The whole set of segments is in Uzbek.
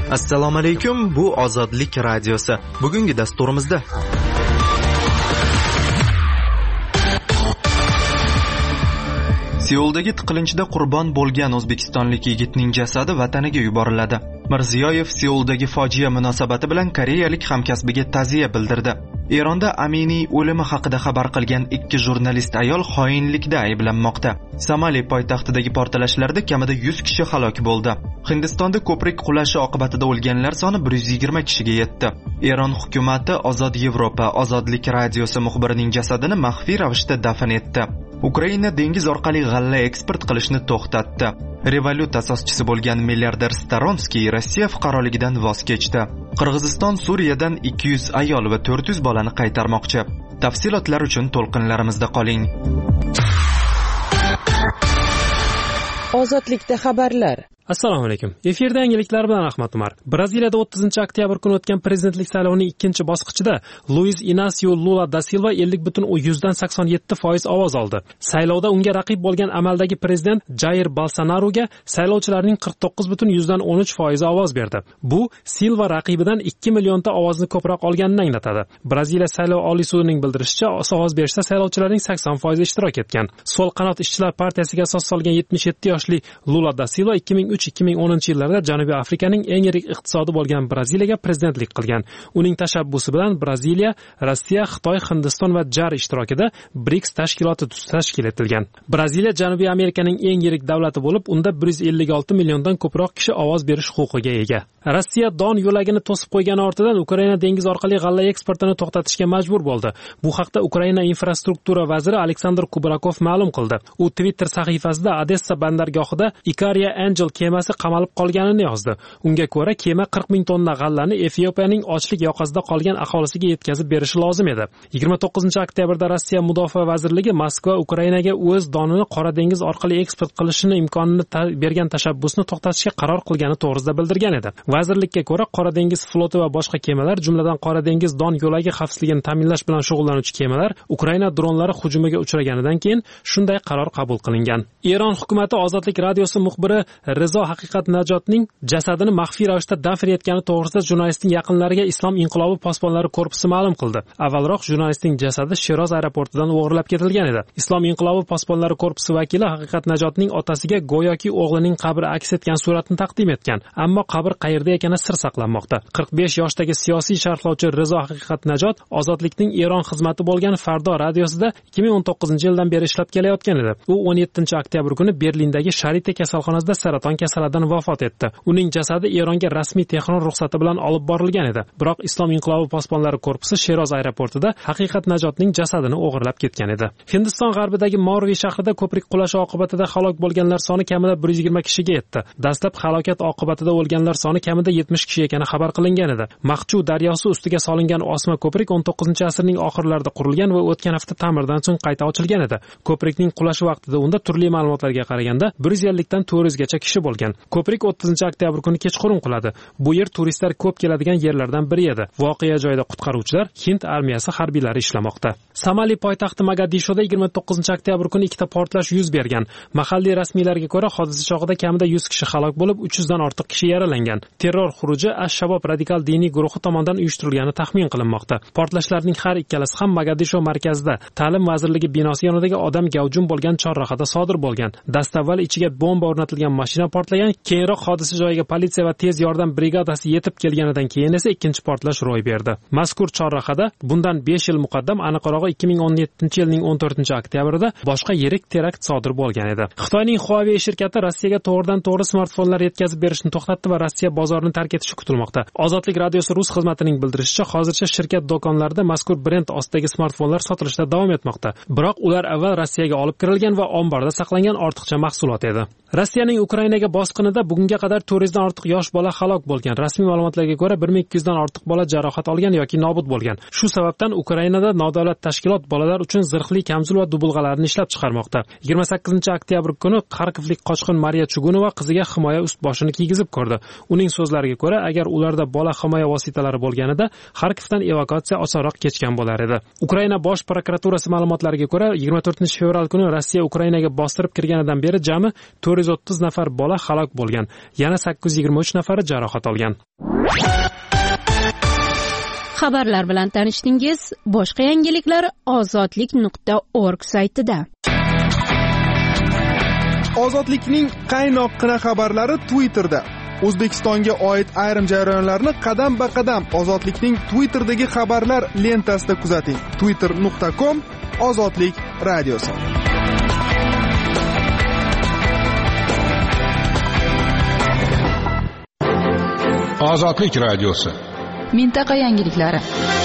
Assalomu alaykum, bu Ozodlik radiosi. Bugungi dasturimizda Seuldagi tiqilinchda qurbon bo'lgan o'zbekistonlik yigitning jasadi vataniga yuboriladi. Mirziyoyev Seuldagi fojia munosabati bilan koreyalik hamkasbiga ta'ziya bildirdi. Eronda Aminiy o'limi haqida xabar qilgan 2 jurnalist ayol xoinlikda ayblanmoqda. Somali poytaxtidagi portlashlarda kamida 100 kishi halok bo'ldi. Hindistonda ko'prik qulashi oqibatida o'lganlar soni 120 kishiga yetdi. Eron hukumatı Ozod Yevropa Ozodlik radiosi muxbirining jasadini maxfiy ravishda dafn etdi. Ukraina dengiz orqali g'alla eksport qilishni to'xtatdi. Revolut asoschisi bo'lgan milliarder Staronskiy Rossiya fuqaroligidan voz kechdi. Qirg'iziston Suriyadan 200 ayol va 400 bolani qaytarmoqchi. Tafsilotlar uchun to'lqinlarimizda qoling. Ozodlikda xabarlar. Assalomu alaykum. Efirda yangiliklar bilan Ahmad Umar. Braziliyada 30-oktyabr kuni o'tgan prezidentlik saylovining ikkinchi bosqichida Luis Inacio Lula da Silva 50.87% ovoz oldi. Saylovda unga raqib bo'lgan amaldagi prezident Jair Bolsonaroga saylovchilarning 49.13% ovoz berdi. Bu Silva raqibidan 2 millionta ovozni ko'proq olganini anglatadi. Braziliya saylov oliy sudining bildirishicha, ovoz berishda saylovchilarning 80% ishtirok etgan. So'l qanot ishchilar partiyasiga asos solgan 77 yoshli Lula da Silva 2010 yillarda Janubiy Afrikaning eng yirik iqtisodi bo'lgan Braziliyaga prezidentlik qilgan. Uning tashabbusi bilan Braziliya, Rossiya, Xitoy, Hindiston va JAR ishtirokida BRICS tashkiloti tashkil etilgan. Braziliya Janubiy Amerikaning eng yirik davlati bo'lib, unda 156 milliondan ko'proq kishi ovoz berish huquqiga ega. Rossiya Don yo'lagini to'sib qo'ygani ortidan Ukraina dengiz orqali g'alla eksportini to'xtatishga majbur bo'ldi. Bu haqda Ukraina infrastruktura vaziri Aleksandr Kubrakov ma'lum qildi. U Twitter sahifasida Odessa bandargohida Ikaria Angel kemasi qamalib qolganini yozdi. Unga ko'ra, kema 40 ming tonna g'allani Efiopiyaning ochlik yoqasida qolgan aholisiga yetkazib berishi lozim edi. 29-oktyabrda Rossiya Mudofaa vazirligi Moskva Ukrainaga o'z donini Qora dengiz orqali eksport qilishini imkonini bergan tashabbusni to'xtatishga qaror qilgani to'g'risida bildirgan edi. Vazirlikka ko'ra, Qora dengiz floti va boshqa kemalar, jumladan Qora dengiz don yo'lagi xavfsizligini ta'minlash bilan shug'ullanuvchi kemalar Ukraina dronlari hujumiga uchraganidan keyin shunday qaror qabul qilingan. Eron hukumati Ozodlik radiosi muxbiri Rizo Haqiqat Najotning jasadini maxfiy ravishda dafn etgani to'g'risida jurnalistning yaqinlariga Islom inqilobi posbonlari korpusi ma'lum qildi. Avvalroq jurnalistning jasadi Shiroz aeroportidan o'g'irlab ketilgan edi. Islom inqilobi posbonlari korpusi vakili Haqiqat Najotning otasiga go'yoki o'g'lining qabri aks etgan suratni taqdim etgan, ammo qabr qayerda ekani sir saqlanmoqda. 45 yoshdagi siyosiy sharhlovchi Rizo Haqiqat Najot Ozodlikning Eron xizmati bo'lgan Fardo radiosida 2019-yildan beri ishlab kelayotgan edi. U 17-oktyabr kuni Berlindagi Sharite kasalxonasida saraton kasalidan vafot etdi. Uning jasadi Eronga rasmiy Tehron ruxsati bilan olib borilgan edi. Biroq Islom inqilobi posbonlari korpusi Shiroz aeroportida Haqiqat Najotning jasadini o'g'irlab ketgan edi. Hindiston g'arbidagi Morvi shahrida ko'prik qulashi oqibatida halok bo'lganlar soni kamida 120 kishiga yetdi. Dastlab halokat oqibatida o'lganlar soni kamida 70 kishi ekani xabar qilingan edi. Maqchu daryosi ustiga solingan osma ko'prik 19-asrning oxirlarida qurilgan va o'tgan hafta ta'mirdan so'ng qayta ochilgan edi. Ko'prikning qulashi vaqtida unda turli ma'lumotlarga qaraganda 150 dan 400 gacha kishi bo'lgan. Ko'prik 30-oktyabr kuni kechqurun quladi. Bu yer turistlar ko'p keladigan yerlardan biri edi. Voqea joyida qutqaruvchilar, Hind armiyasi harbiylari ishlamoqda. Somali poytaxti Mogadishoda 29-oktyabr kuni ikkita portlash yuz bergan. Mahalliy rasmiylarga ko'ra, hodisa chog'ida kamida 100 kishi halok bo'lib, 300 dan ortiq kishi yaralangan. Terror xuruji Ash-Shabob radikal diniy guruhi tomonidan uyushtirilgani taxmin qilinmoqda. Portlashlarning har ikkalasi ham Mogadisho markazida, ta'lim vazirligi binosi yonidagi odam gavjum bo'lgan chorrahada sodir bo'lgan. Dastavval ichiga bomba o'rnatilgan mashina portlagan, keyinroq hodisa joyiga politsiya va tez yordam brigadasi yetib kelganidan keyin esa ikkinchi portlash ro'y berdi. Mazkur chorrahada bundan 5 yil muqaddam, aniqrog'i 2017-yilning 14-oktyabrida boshqa yirik terakt sodir bo'lgan edi. Xitoyning Huawei shirkati Rossiyaga to'g'ridan-to'g'ri smartfonlar yetkazib berishni to'xtatdi va Rossiya bozorini tark etishi kutilmoqda. Ozodlik radiosi rus xizmatining bildirishicha, hozircha shirkat do'konlarida mazkur brend ostidagi smartfonlar sotilishda davom etmoqda. Biroq ular avval Rossiyaga olib kirilgan va omborda saqlangan ortiqcha mahsulot edi. Rossiyaning Ukrainaga bosqinida bugunga qadar 400 dan ortiq yosh bola halok bo'lgan. Rasmiy ma'lumotlarga ko'ra 1200 dan ortiq bola jarohat olgan yoki nobud bo'lgan. Shu sababdan Ukrainada nodavlat tashkilot bolalar uchun zirhli kamzul va dubulg'alarni ishlab chiqarmoqda. 28-oktyabr kuni Xarkovlik qochqin Mariya Chugunova qiziga himoya ust-boshini kiygizib ko'rdi. Uning so'zlariga ko'ra, agar ularda bola himoya vositalari bo'lganida Xarkovdan evakuatsiya osonroq kechgan bo'lar edi. Ukraina bosh prokuraturasi ma'lumotlariga ko'ra, 24-fevral kuni Rossiya Ukrainaga bostirib kirganidan beri jami 130 nafar bola halok bo'lgan, yana 823 nafari jarohat olgan. Xabarlar bilan tanishdingiz. Boshqa yangiliklar ozodlik.org saytida. Ozodlikning qaynoqqina xabarlari Twitterda. O'zbekistonga oid ayrim jarayonlarni qadam-ba-qadam Ozodlikning Twitterdagi xabarlar lentasida kuzating. twitter.com Ozodlik radiosi. Ozodlik radiosi. Mintaqa yangiliklari.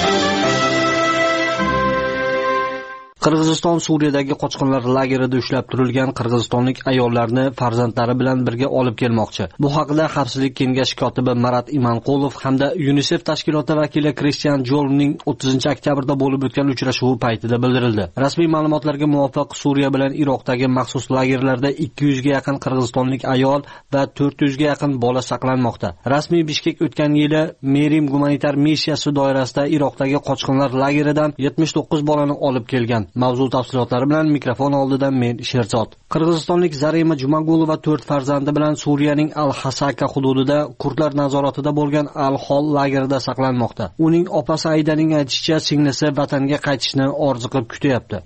Qirg'iziston Suriyadagi qochqinlar lagerida ushlab turilgan qirg'izistonlik ayollarni farzandlari bilan birga olib kelmoqchi. Bu haqida Xavfsizlik kengashi kotibi Marat Imanqulov hamda UNICEF tashkiloti vakili Christian Jolning 30-oktyabrda bo'lib o'tgan uchrashuvi paytida bildirildi. Rasmiy ma'lumotlarga muvofiq Suriya bilan Iroqdagi maxsus lagerlarda 200 ga yaqin qirg'izistonlik ayol va 400 ga yaqin bola saqlanmoqda. Rasmiy Bishkek o'tgan yili Merim gumanitar missiyasi doirasida Iroqdagi qochqinlar lageridan 79 bolani olib kelgan. Mavzu tafsilotlari bilan mikrofon oldida men Sherzod. Qirg'izistonlik Zarema Jumagulova 4 farzandi bilan Suriyaning Al-Hasaka hududida kurdlar nazoratida bo'lgan Al-Hol lagerida saqlanmoqda. Uning opasi Aydaning aytishicha, singlisi vatanga qaytishni orziqib kutyapti.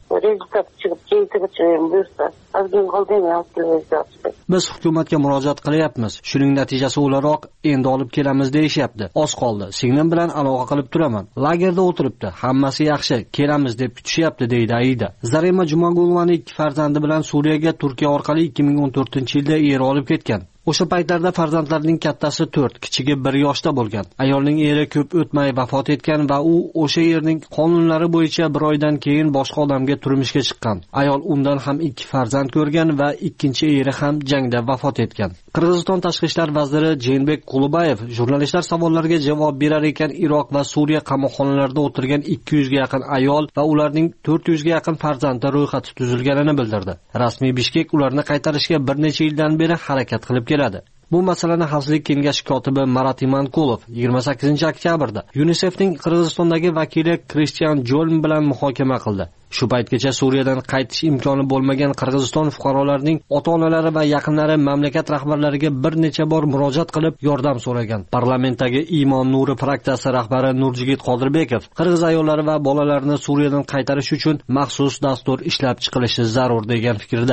Biz hukumatga murojaat qilyapmiz. Shuning natijasi o'laroq endi olib kelamiz deyishyapti. Oz qoldi. Singlim bilan aloqa qilib turaman. Lagerda o'tiribdi. Hammasi yaxshi. Kelamiz deb kutishyapti deydi Aida. Zarema Jumagulovaning 2 farzandi bilan Suriyaga Turkiya orqali 2014-yilda eri olib ketgan. O'sha paytlarda farzandlarining kattasi 4, kichigi 1 yoshda bo'lgan. Ayolning eri ko'p o'tmay vafot etgan va u o'sha yerning qonunlari bo'yicha 1 oydan keyin boshqa odamga turmushga chiqqan. Ayol undan ham 2 farzand ko'rgan va ikkinchi eri ham jangda vafot etgan. Qirg'iziston tashqi ishlar vaziri Jeenbek Qulubayev jurnalistlar savollariga javob berar ekan, Iroq va Suriya qamoqxonalarida o'tirgan 200 ga yaqin ayol va ularning 400 ga yaqin farzandi ro'yxati tuzilganini bildirdi. Rasmiy Bishkek ularni qaytarishga bir necha yildan beri harakat qilib keladi. Bu masalani Xavfsizlik kengashi kotibi Marat Imanqulov 28-oktyabrda UNICEFning Qirg'izistondagi vakili Christian Jolm bilan muhokama qildi. Shu paytgacha Suriyadan qaytish imkoni bo'lmagan Qirg'iziston fuqarolarining ota-onalari va yaqinlari mamlakat rahbarlariga bir necha bor murojaat qilib yordam so'ragan. Parlamentdagi Imon Nuri fraksiyasi rahbari Nurjigit Qodirbekov qirg'iz ayollari va bolalarini Suriyadan qaytarish uchun maxsus dastur ishlab chiqilishi zarur degan fikrda.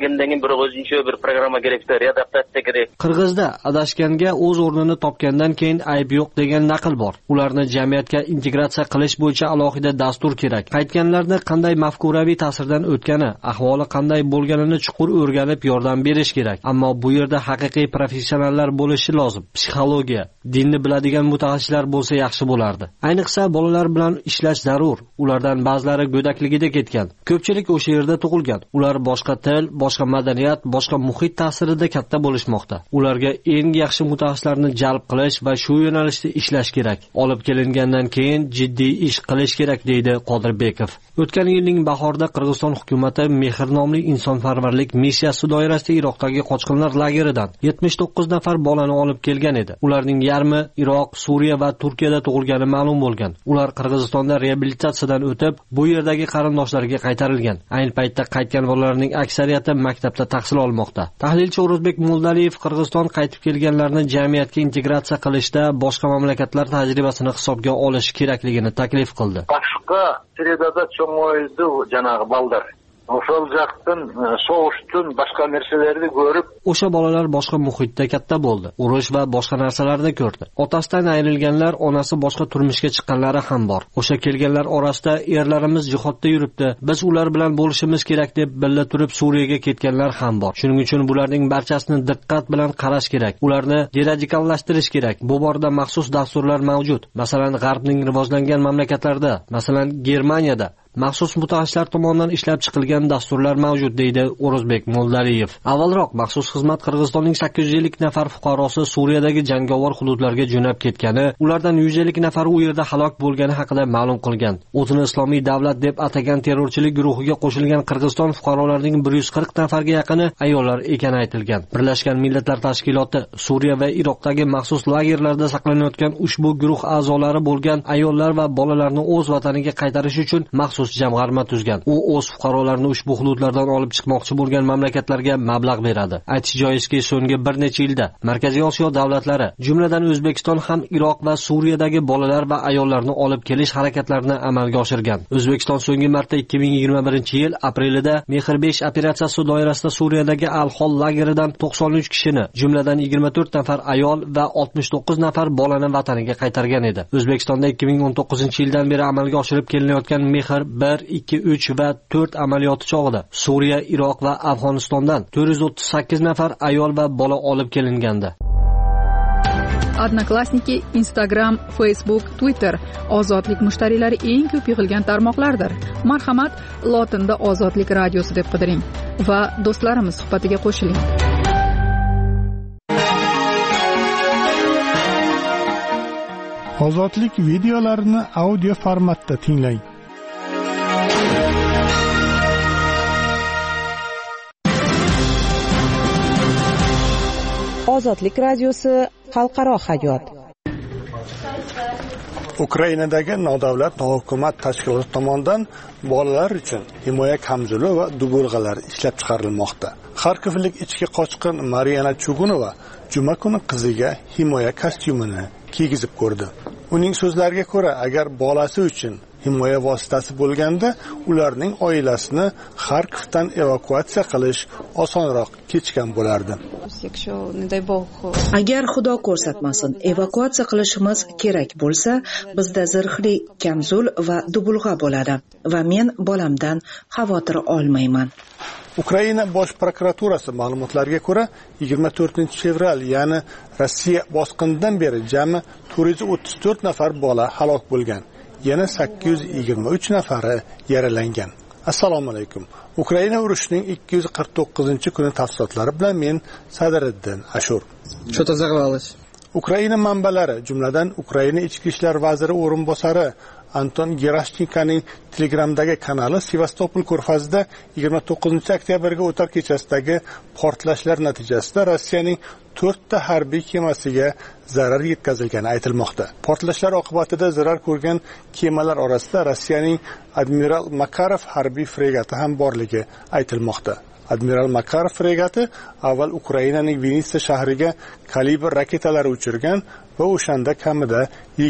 Bir programma kerakdir, adaptatsiya kerak. Qirg'izda adashganga o'z o'rnini topgandan keyin ayb yo'q degan naql bor. Ularni jamiyatga integratsiya qilish bo'yicha alohida dastur kerak. Qaytganlarni qanday mafkuraviy ta'sirdan o'tgani, ahvoli qanday bo'lganini chuqur o'rganib yordam berish kerak. Ammo bu yerda haqiqiy professionallar bo'lishi lozim. Psixologiya, dinni biladigan mutaxassislar bo'lsa yaxshi bo'lardi. Ayniqsa bolalar bilan ishlash zarur. Ulardan ba'zilari go'dakligida ketgan. Ko'pchilik o'sha yerda tug'ilgan. Ular boshqa til, boshqa madaniyat, boshqa muhit ta'sirida katta bo'lishmoqda. Ularga eng yaxshi mutaxassislarni jalb qilish va shu yo'nalishda ishlash kerak. Olib kelingandan keyin jiddiy ish qilish kerak deydi Qodirbekov. O'tgan yilning bahorida Qirg'iziston hukumatı Mehr nomli insonparvarlik missiyasi doirasida Iroqdagi qochqinlar lageridan 79 nafar bolani olib kelgan edi. Ularning yarmi Iroq, Suriya va Turkiyada tug'ilgani ma'lum bo'lgan. Ular Qirg'izistonda reabilitatsiyadan o'tib, bu yerdagi qarindoshlariga qaytarilgan. Ayni paytda qaytgan bolalarning aksariyati maktabda tahsil olmoqda. Tahlilchi O'rozbek Mo'ldaliyev Qirg'iziston qaytib kelganlarni jamiyatga integratsiya qilishda boshqa mamlakatlar tajribasini hisobga olish kerakligini taklif qildi. Boshqa sredada cho'ng'oydi janob balдар. O'shal jaqdan so'g'ishdan boshqa narsalarni ko'rib, o'sha bolalar boshqa muhitda katta bo'ldi. Urush va boshqa narsalarni ko'rdi. Otasidan ayrilganlar, onasi boshqa turmushga chiqqanlari ham bor. O'sha kelganlar orasida erlarimiz jihodda yuribdi. Biz ular bilan bo'lishimiz kerak deb billa turib Suriyaga ketganlar ham bor. Shuning uchun bularning barchasini diqqat bilan qarash kerak. Ularni deradikallashtirish kerak. Bu borada maxsus dasturlar mavjud. Masalan, G'arbning rivojlangan mamlakatlarida, masalan, Germaniyada maxsus mutaxassislar tomonidan ishlab chiqilgan dasturlar mavjud deydi O'rozbek Mo'ldaliyev. Avvalroq maxsus xizmat Qirg'izistonning 850 nafar fuqarosi Suriyadagi jangovar hududlarga jo'nab ketgani, ulardan 150 nafari u yerda halok bo'lgani haqida ma'lum qilgan. O'zini Islomiy davlat deb atagan terrorchilik guruhiga qo'shilgan Qirg'iziston fuqarolarining 140 nafarga yaqini ayollar ekani aytilgan. Birlashgan Millatlar Tashkiloti Suriya va Iroqdagi maxsus lagerlarda saqlanayotgan ushbu guruh a'zolari bo'lgan ayollar va bolalarni o'z vataniga qaytarish uchun maxsus maxsus jamg'arma tuzgan. U o'z fuqarolarini ushbu hududlardan olib chiqmoqchi bo'lgan mamlakatlarga mablag' beradi. Aytish joizki, so'nggi bir necha yilda Markaziy Osiyo davlatlari, jumladan O'zbekiston ham Iroq va Suriyadagi bolalar va ayollarni olib kelish harakatlarini amalga oshirgan. O'zbekiston so'nggi marta 2021-yil aprelida Mehr 5 operatsiyasi doirasida Suriyadagi Al-Hol lageridan 93 kishini, jumladan 24 nafar ayol va 69 nafar bolani vataniga qaytargan edi. O'zbekistonda 2019-yildan beri amalga oshirib kelinayotgan Mehr 1, 2, 3 va 4 amaliyoti chog'ida Suriya, Iroq va Afg'onistondan 438 nafar ayol va bola olib kelingandi. Odnoklassniki, Instagram, Facebook, Twitter ozodlik mushtariylari eng ko'p yig'ilgan tarmoqlardir. Marhamat, lotinda Ozodlik radiosi deb qidiring va do'stlarimiz suhbatiga qo'shiling. Ozodlik videolarini audio formatda tinglang. Ozodlik radiosi xalqaro hayot. Ukrainadagi nodavlat nohukumat tashkiloti tomonidan bolalar uchun himoya kamzuli va dubulg'alar ishlab chiqarilmoqda. Xarkovlik ichki qochqin Mariana Chugunova juma kuni qiziga himoya kostyumini kiygizib ko'rdi. Uning so'zlariga ko'ra, agar bolasi uchun himoya vositasi bo'lganda, ularning oilasini Xarkovdan evakuatsiya qilish osonroq kechgan bo'lardi. Agar Xudo ko'rsatmasin, evakuatsiya qilishimiz kerak bo'lsa, bizda zirhli kamzul va dubulg'a bo'ladi va men bolamdan xavotir olmayman. Ukraina bosh prokuraturasi ma'lumotlariga ko'ra, 24-fevral, ya'ni Rossiya bosqinidan beri jami 434 nafar bola halok bo'lgan. Yana 823 nafari yaralangan. Assalomu alaykum. Ukraina urushining 249-kuni tafsilotlari bilan men Sadriddin Ashur. Ukraina manbalari, jumladan Ukraina ichki ishlar vaziri o'rinbosari Anton Gerashchenkoning Telegramdagi kanali Sevastopol ko'rfazida 29-oktyabrga o'tar kechasidagi portlashlar natijasida Rossiyaning 4 ta harbiy kemasiga zarar yetkazilgani aytilmoqda. Portlashlar oqibatida zarar ko'rgan kemalar orasida Rossiyaning Admiral Makarov harbiy fregati ham borligi aytilmoqda. Admiral Makarov fregati avval Ukrainaning Vinitsa shahriga kalibr raketalari uchirgan va o'shanda kamida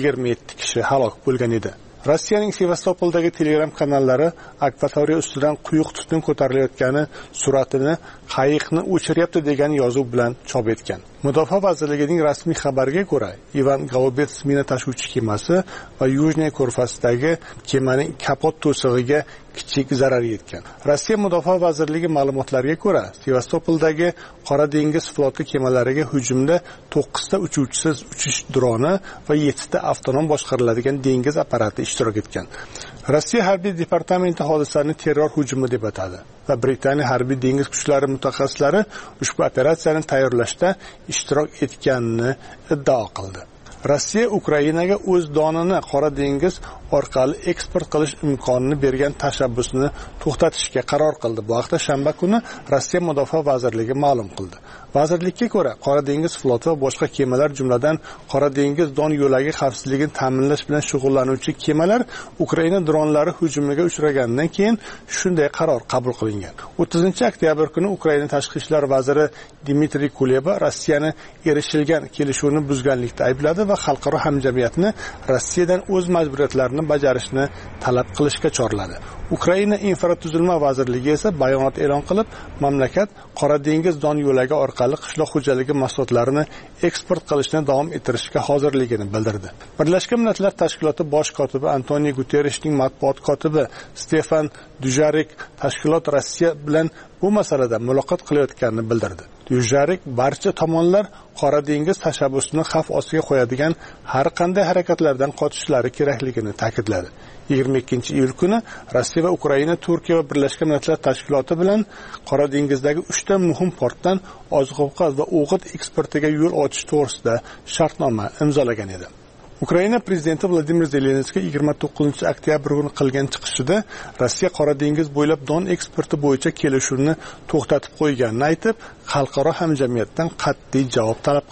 27 kishi halok bo'lgan edi. Rossiyaning Sevastopoldagi Telegram kanallari akvatoriya ustidan quyuq tutun ko'tarilayotgani suratini qayiqni o'chiryapti degan yozuv bilan chop etgan. Mudofaa vazirligining rasmiy xabariga ko'ra, Ivan Golubets mina tashuvchi kemasi va Yujniy ko'rfazidagi kemaning kapot to'sig'iga kichik zarar yetgan. Rossiya Mudofaa vazirligi ma'lumotlariga ko'ra, Sevastopoldagi Qora dengiz floti kemalariga hujumda 9 ta uchuvchisiz uchish droni va 7 ta avtonom boshqariladigan dengiz apparati ishtirok etgan. Rossiya harbiy departamenti hodisani terror hujumi deb atadi va Britaniya harbiy dengiz kuchlari mutaxassislari ushbu operatsiyani tayyorlashda ishtirok etganini iddao qildi. Rossiya Ukrainaga o'z donini Qora dengiz orqali eksport qilish imkonini bergan tashabbusni to'xtatishga qaror qildi. Bu haqda shanba kuni Rossiya Mudofaa vazirligi ma'lum qildi. Vazirlikka ko'ra, Qora dengiz floti va boshqa kemalar, jumladan Qora dengiz don yo'lagi xavfsizligini ta'minlash bilan shug'ullanuvchi kemalar Ukraina dronlari hujumiga uchraganidan keyin shunday qaror qabul qilingan. 30-oktyabr kuni Ukraina tashqi ishlar vaziri Dmitriy Kuleba Rossiyani erishilgan kelishuvni buzganlikda aybladi va xalqaro hamjamiyatni Rossiyadan o'z majburiyatlarini bajarishni talab qilishga chorladi. Ukraina infratuzilma vazirligi esa bayonot e'lon qilib, mamlakat Qora dengiz don yo'lagi orqali qishloq xo'jaligi mahsulotlarini eksport qilishni davom ettirishga hozirligini bildirdi. Birlashgan Millatlar Tashkiloti bosh kotibi Antonio Guterreshning matbuot kotibi Stefan Dujarrik tashkilot Rossiya bilan bu masalada muloqot qilayotganini bildirdi. Dujarrik barcha tomonlar Qora dengiz tashabbusini xavf ostiga qo'yadigan har qanday harakatlardan qochishlari kerakligini ta'kidladi. 22-iyul kuni Rossiya va Ukraina Turkiya va Birlashgan Millatlar Tashkiloti bilan Qora dengizdagi 3 ta muhim portdan oziq-ovqat va o'g'it eksportiga yo'l ochish to'g'risida shartnoma imzolagan edi. Ukraina prezidenti Vladimir Zelenskiy 29-oktyabr kuni qilgan chiqishida Rossiya Qora dengiz bo'ylab don eksporti bo'yicha kelishuvni to'xtatib qo'yganini aytib, xalqaro hamjamiyatdan qat'iy javob talab qildi.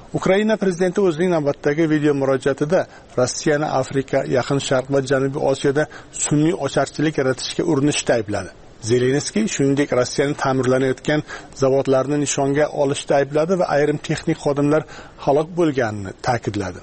Ukraina prezidenti o'zining navbatdagi video murojaatida Rossiyani Afrika, Yaqin Sharq va Janubiy Osiyoda sun'iy ocharchilik yaratishga urinishda aybladi. Zelenskiy shuningdek Rossiyani ta'mirlanayotgan zavodlarni nishonga olishda aybladi va ayrim texnik xodimlar halok bo'lganini ta'kidladi.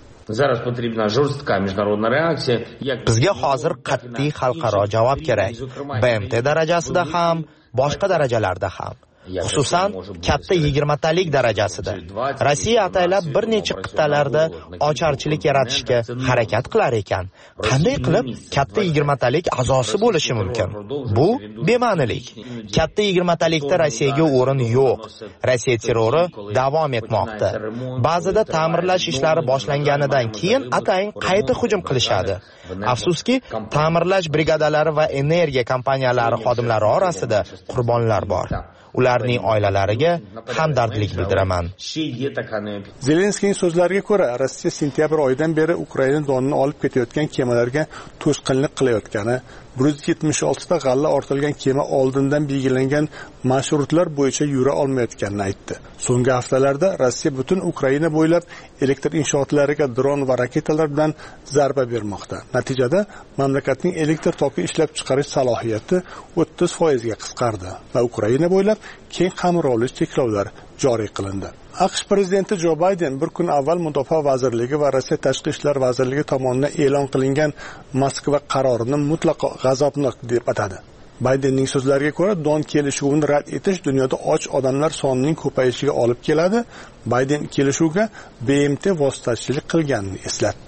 Bizga hozir qat'iy xalqaro javob kerak. BMT darajasida ham, boshqa darajalarda ham. Xususan, katta 20 talik darajasida. Rossiya ataylab bir necha qit'alarda ocharchilik yaratishga harakat qilar ekan. Qanday qilib katta 20 talik a'zosi bo'lishi mumkin? Bu bema'nilik. Katta 20 talikda Rossiyaga o'rin yo'q. Rossiya terrori davom etmoqda. Ba'zida ta'mirlash ishlari boshlanganidan keyin atayin qayta hujum qilishadi. Afsuski, ta'mirlash brigadalari va energiya kompaniyalari xodimlari orasida qurbonlar bor. Ularning oilalariga hamdardlik bildiraman. Zelenskiyning so'zlariga ko'ra, Rossiya sentyabr oyidan beri Ukraina donini olib ketayotgan kemalarga to'sqinlik qilayotgani, 176 ta g'alla ortilgan kema oldindan belgilangan marshrutlar bo'yicha yura olmayotganini aytdi. So'nggi haftalarda Rossiya butun Ukraina bo'ylab elektr inshootlariga dron va raketalar bilan zarba bermoqda. Natijada mamlakatning elektr toki ishlab chiqarish salohiyati 30% ga qisqardi va Ukraina bo'ylab keng qamrovli cheklovlar joriy qilindi. AQSh prezidenti Jo Bayden bir kun avval Mudofaa vazirligi va Rossiya tashqi ishlar vazirligi tomonidan e'lon qilingan Moskva qarorini mutlaqo g'azabnok deb atadi. Baydenning so'zlariga ko'ra, don kelishuvini rad etish dunyoda och odamlar sonining ko'payishiga olib keladi. Bayden kelishuvga BMT vositachilik qilganini eslatdi.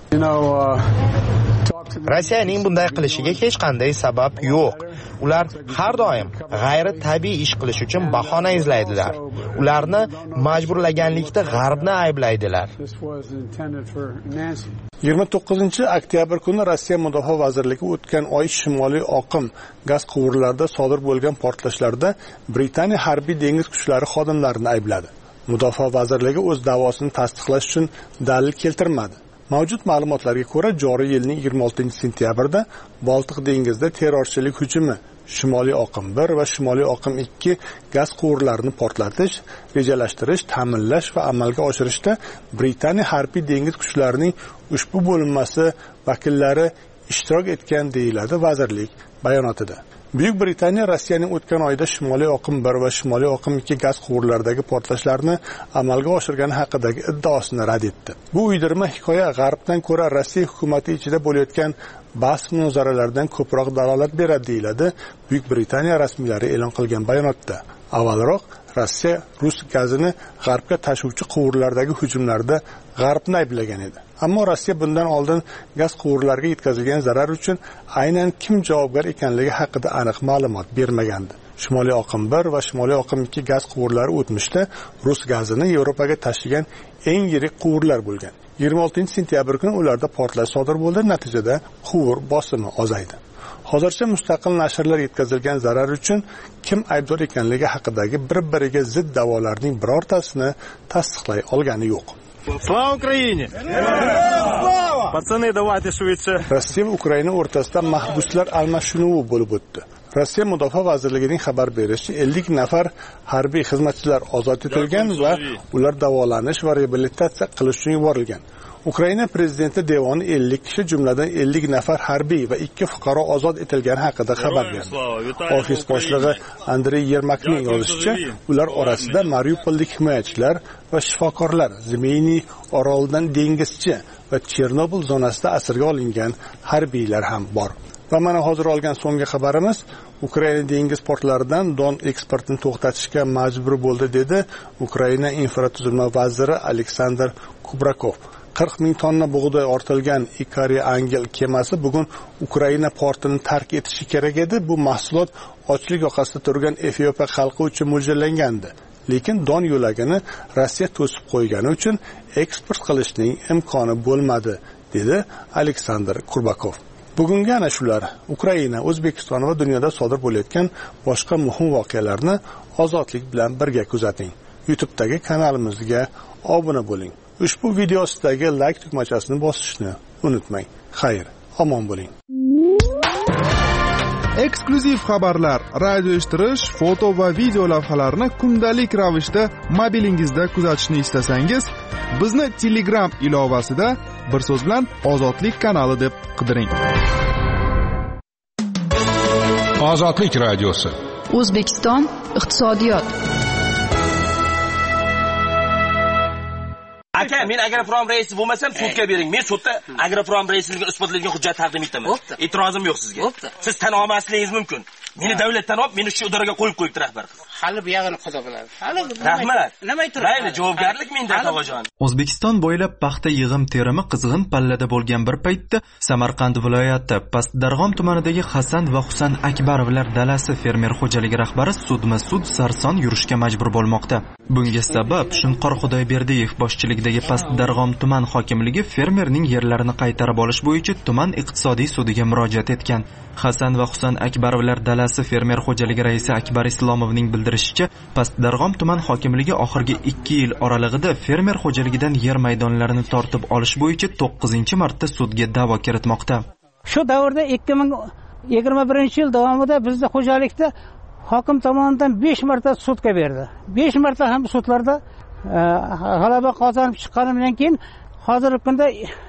Rossiyaning bunday qilishiga hech qanday sabab yo'q. Ular har doim g'ayri tabiiy ish qilish uchun bahona izlaydilar. Ularni majburlaganlikda G'arbni ayblaydilar. 29-oktyabr kuni Rossiya Mudofaa vazirligi o'tgan oy Shimoliy oqim gaz quvurlarida sodir bo'lgan portlashlarda Britaniya harbiy dengiz kuchlari xodimlarini aybladi. Mudofaa vazirligi o'z da'vosini tasdiqlash uchun dalil keltirmadi. Mavjud ma'lumotlarga ko'ra, joriy yilning 26-sentyabrda Boltiq dengizida terrorchilik hujumi Shimoliy oqim 1 va Shimoliy oqim 2 gaz quvurlarini portlatish, rejalashtirish, ta'minlash va amalga oshirishda Britaniya harbiy dengiz kuchlarining ushbu bo'linmasi vakillari ishtirok etgan deyiladi vazirlik bayonotida. Buyuk Britaniya Rossiyaning o'tgan oyda Shimoliy oqim 1 va Shimoliy oqim 2 gaz quvurlaridagi portlashlarni amalga oshirgani haqidagi iddaosini rad etdi. Bu uydirma hikoya G'arbdan ko'ra Rossiya hukumati ichida bo'layotgan bahs munozaralardan ko'proq dalolat beradi deyiladi Buyuk Britaniya rasmiylari e'lon qilgan bayonotda. Avvalroq Rossiya rus gazini G'arbga tashuvchi quvurlardagi hujumlarda G'arbni ayblagan edi. Ammo Rossiya bundan oldin gaz quvurlariga yetkazilgan zarar uchun aynan kim javobgar ekanligi haqida aniq ma'lumot bermagandi. Shimoliy oqim 1 va Shimoliy oqim 2 gaz quvurlari o'tmishda rus gazini Yevropaga tashigan eng yirik quvurlar bo'lgan. 26-sentyabr kuni ularda portlash sodir bo'ldi, natijada quvur bosimi ozaydi. Hozircha mustaqil nashrlar yetkazilgan zarar uchun kim aybdor ekanligi haqidagi bir-biriga zid da'volarning birortasini tasdiqlay olgani yo'q. Slava Ukraine! Пацаны, давайте швидше. Rossiya va Ukraina o'rtasida mahbuslar almashinuvi bo'lib o'tdi. Rossiya Mudofaa vazirligining xabar berishicha 50 nafar harbiy xizmatchilar ozod etilgan va ular davolanish va reabilitatsiya qilish uchun yuborilgan. Ukraina prezidenti devoni 50 kishi, jumladan 50 nafar harbiy va 2 fuqaro ozod etilgani haqida xabar berdi. Ofis boshlig'i Andrey Yermakning yozishicha, ular orasida Mariupollik himoyachilar va shifokorlar, Zmeyniy orolidan dengizchi va Chernobil zonasida asirga olingan harbiylar ham bor. Va mana hozir olgan so'nggi xabarimiz, Ukraina dengiz portlaridan don eksportini to'xtatishga majbur bo'ldi, dedi Ukraina infratuzilma vaziri Aleksandr Kubrakov. 40 ming tonna bug'doy ortilgan Ikari Angel kemasi bugun Ukraina portini tark etishi kerak edi. Bu mahsulot ochlik yoqasida turgan Efiopiya xalqi uchun mo'ljallangandi. Lekin don yo'lagini Rossiya to'sib qo'ygani uchun eksport qilishning imkoni bo'lmadi, dedi Aleksandr Kubrakov. Bugungi ana shular. Ukraina, O'zbekiston va dunyoda sodir bo'layotgan boshqa muhim voqealarni ozodlik bilan birga kuzating. YouTube'dagi kanalimizga obuna bo'ling. Ushbu video ostidagi like tugmachasini bosishni unutmang. Xayr, omon bo'ling. eksklyuziv xabarlar, radio eshittirish, foto va video lavhalarni kundalik ravishda mobilingizda kuzatishni istasangiz, bizni Telegram ilovasida bir so'z bilan Ozodlik kanali deb qidiring. Ozodlik radiosi. O'zbekiston iqtisodiyot. Aka, men Agroprom raisi bo'lmasam, sudga bering. Men sudda Agroprom raisligiga isbotlangan hujjat taqdim etaman. E'tirozim yo'q sizga. Siz tan olmasligingiz mumkin. Meni davlatdan olib, meni shu idoraga qo'yib qo'yibdi rahbar. Hali bu yog'ini xudo biladi. Rahmat. Nima aytasiz? Mayli, javobgarlik menda, tog'ajon. O'zbekiston bo'ylab paxta yig'im terimi qizg'in pallada bo'lgan bir paytda Samarqand viloyati Pastdarg'om tumanidagi Hasan va Husan Akbarovlar dalasi fermer xo'jaligi rahbari sudma-sud sarson yurishga majbur bo'lmoqda. Bunga sabab Shunqor Xudoyberdiyev boshchiligidagi Pastdarg'om tuman hokimligi fermerning yerlarini qaytarib olish bo'yicha tuman iqtisodiy sudiga murojaat etgan. Hasan va Husan Akbarovlar dalasi fermer xo'jaligi raisi Akbar Islomovning bildirishicha, Pastdarg'om tuman hokimligi oxirgi 2 yil oralig'ida fermer xo'jaligidan yer maydonlarini tortib olish bo'yicha 9-marta sudga da'vo kiritmoqda. Shu davrda 2021-yil davomida bizning xo'jalikda hokim tomonidan 5 marta sudga berdi. 5 marta ham sudlarda g'alaba qozonib chiqqanimdan keyin hozirgi kunda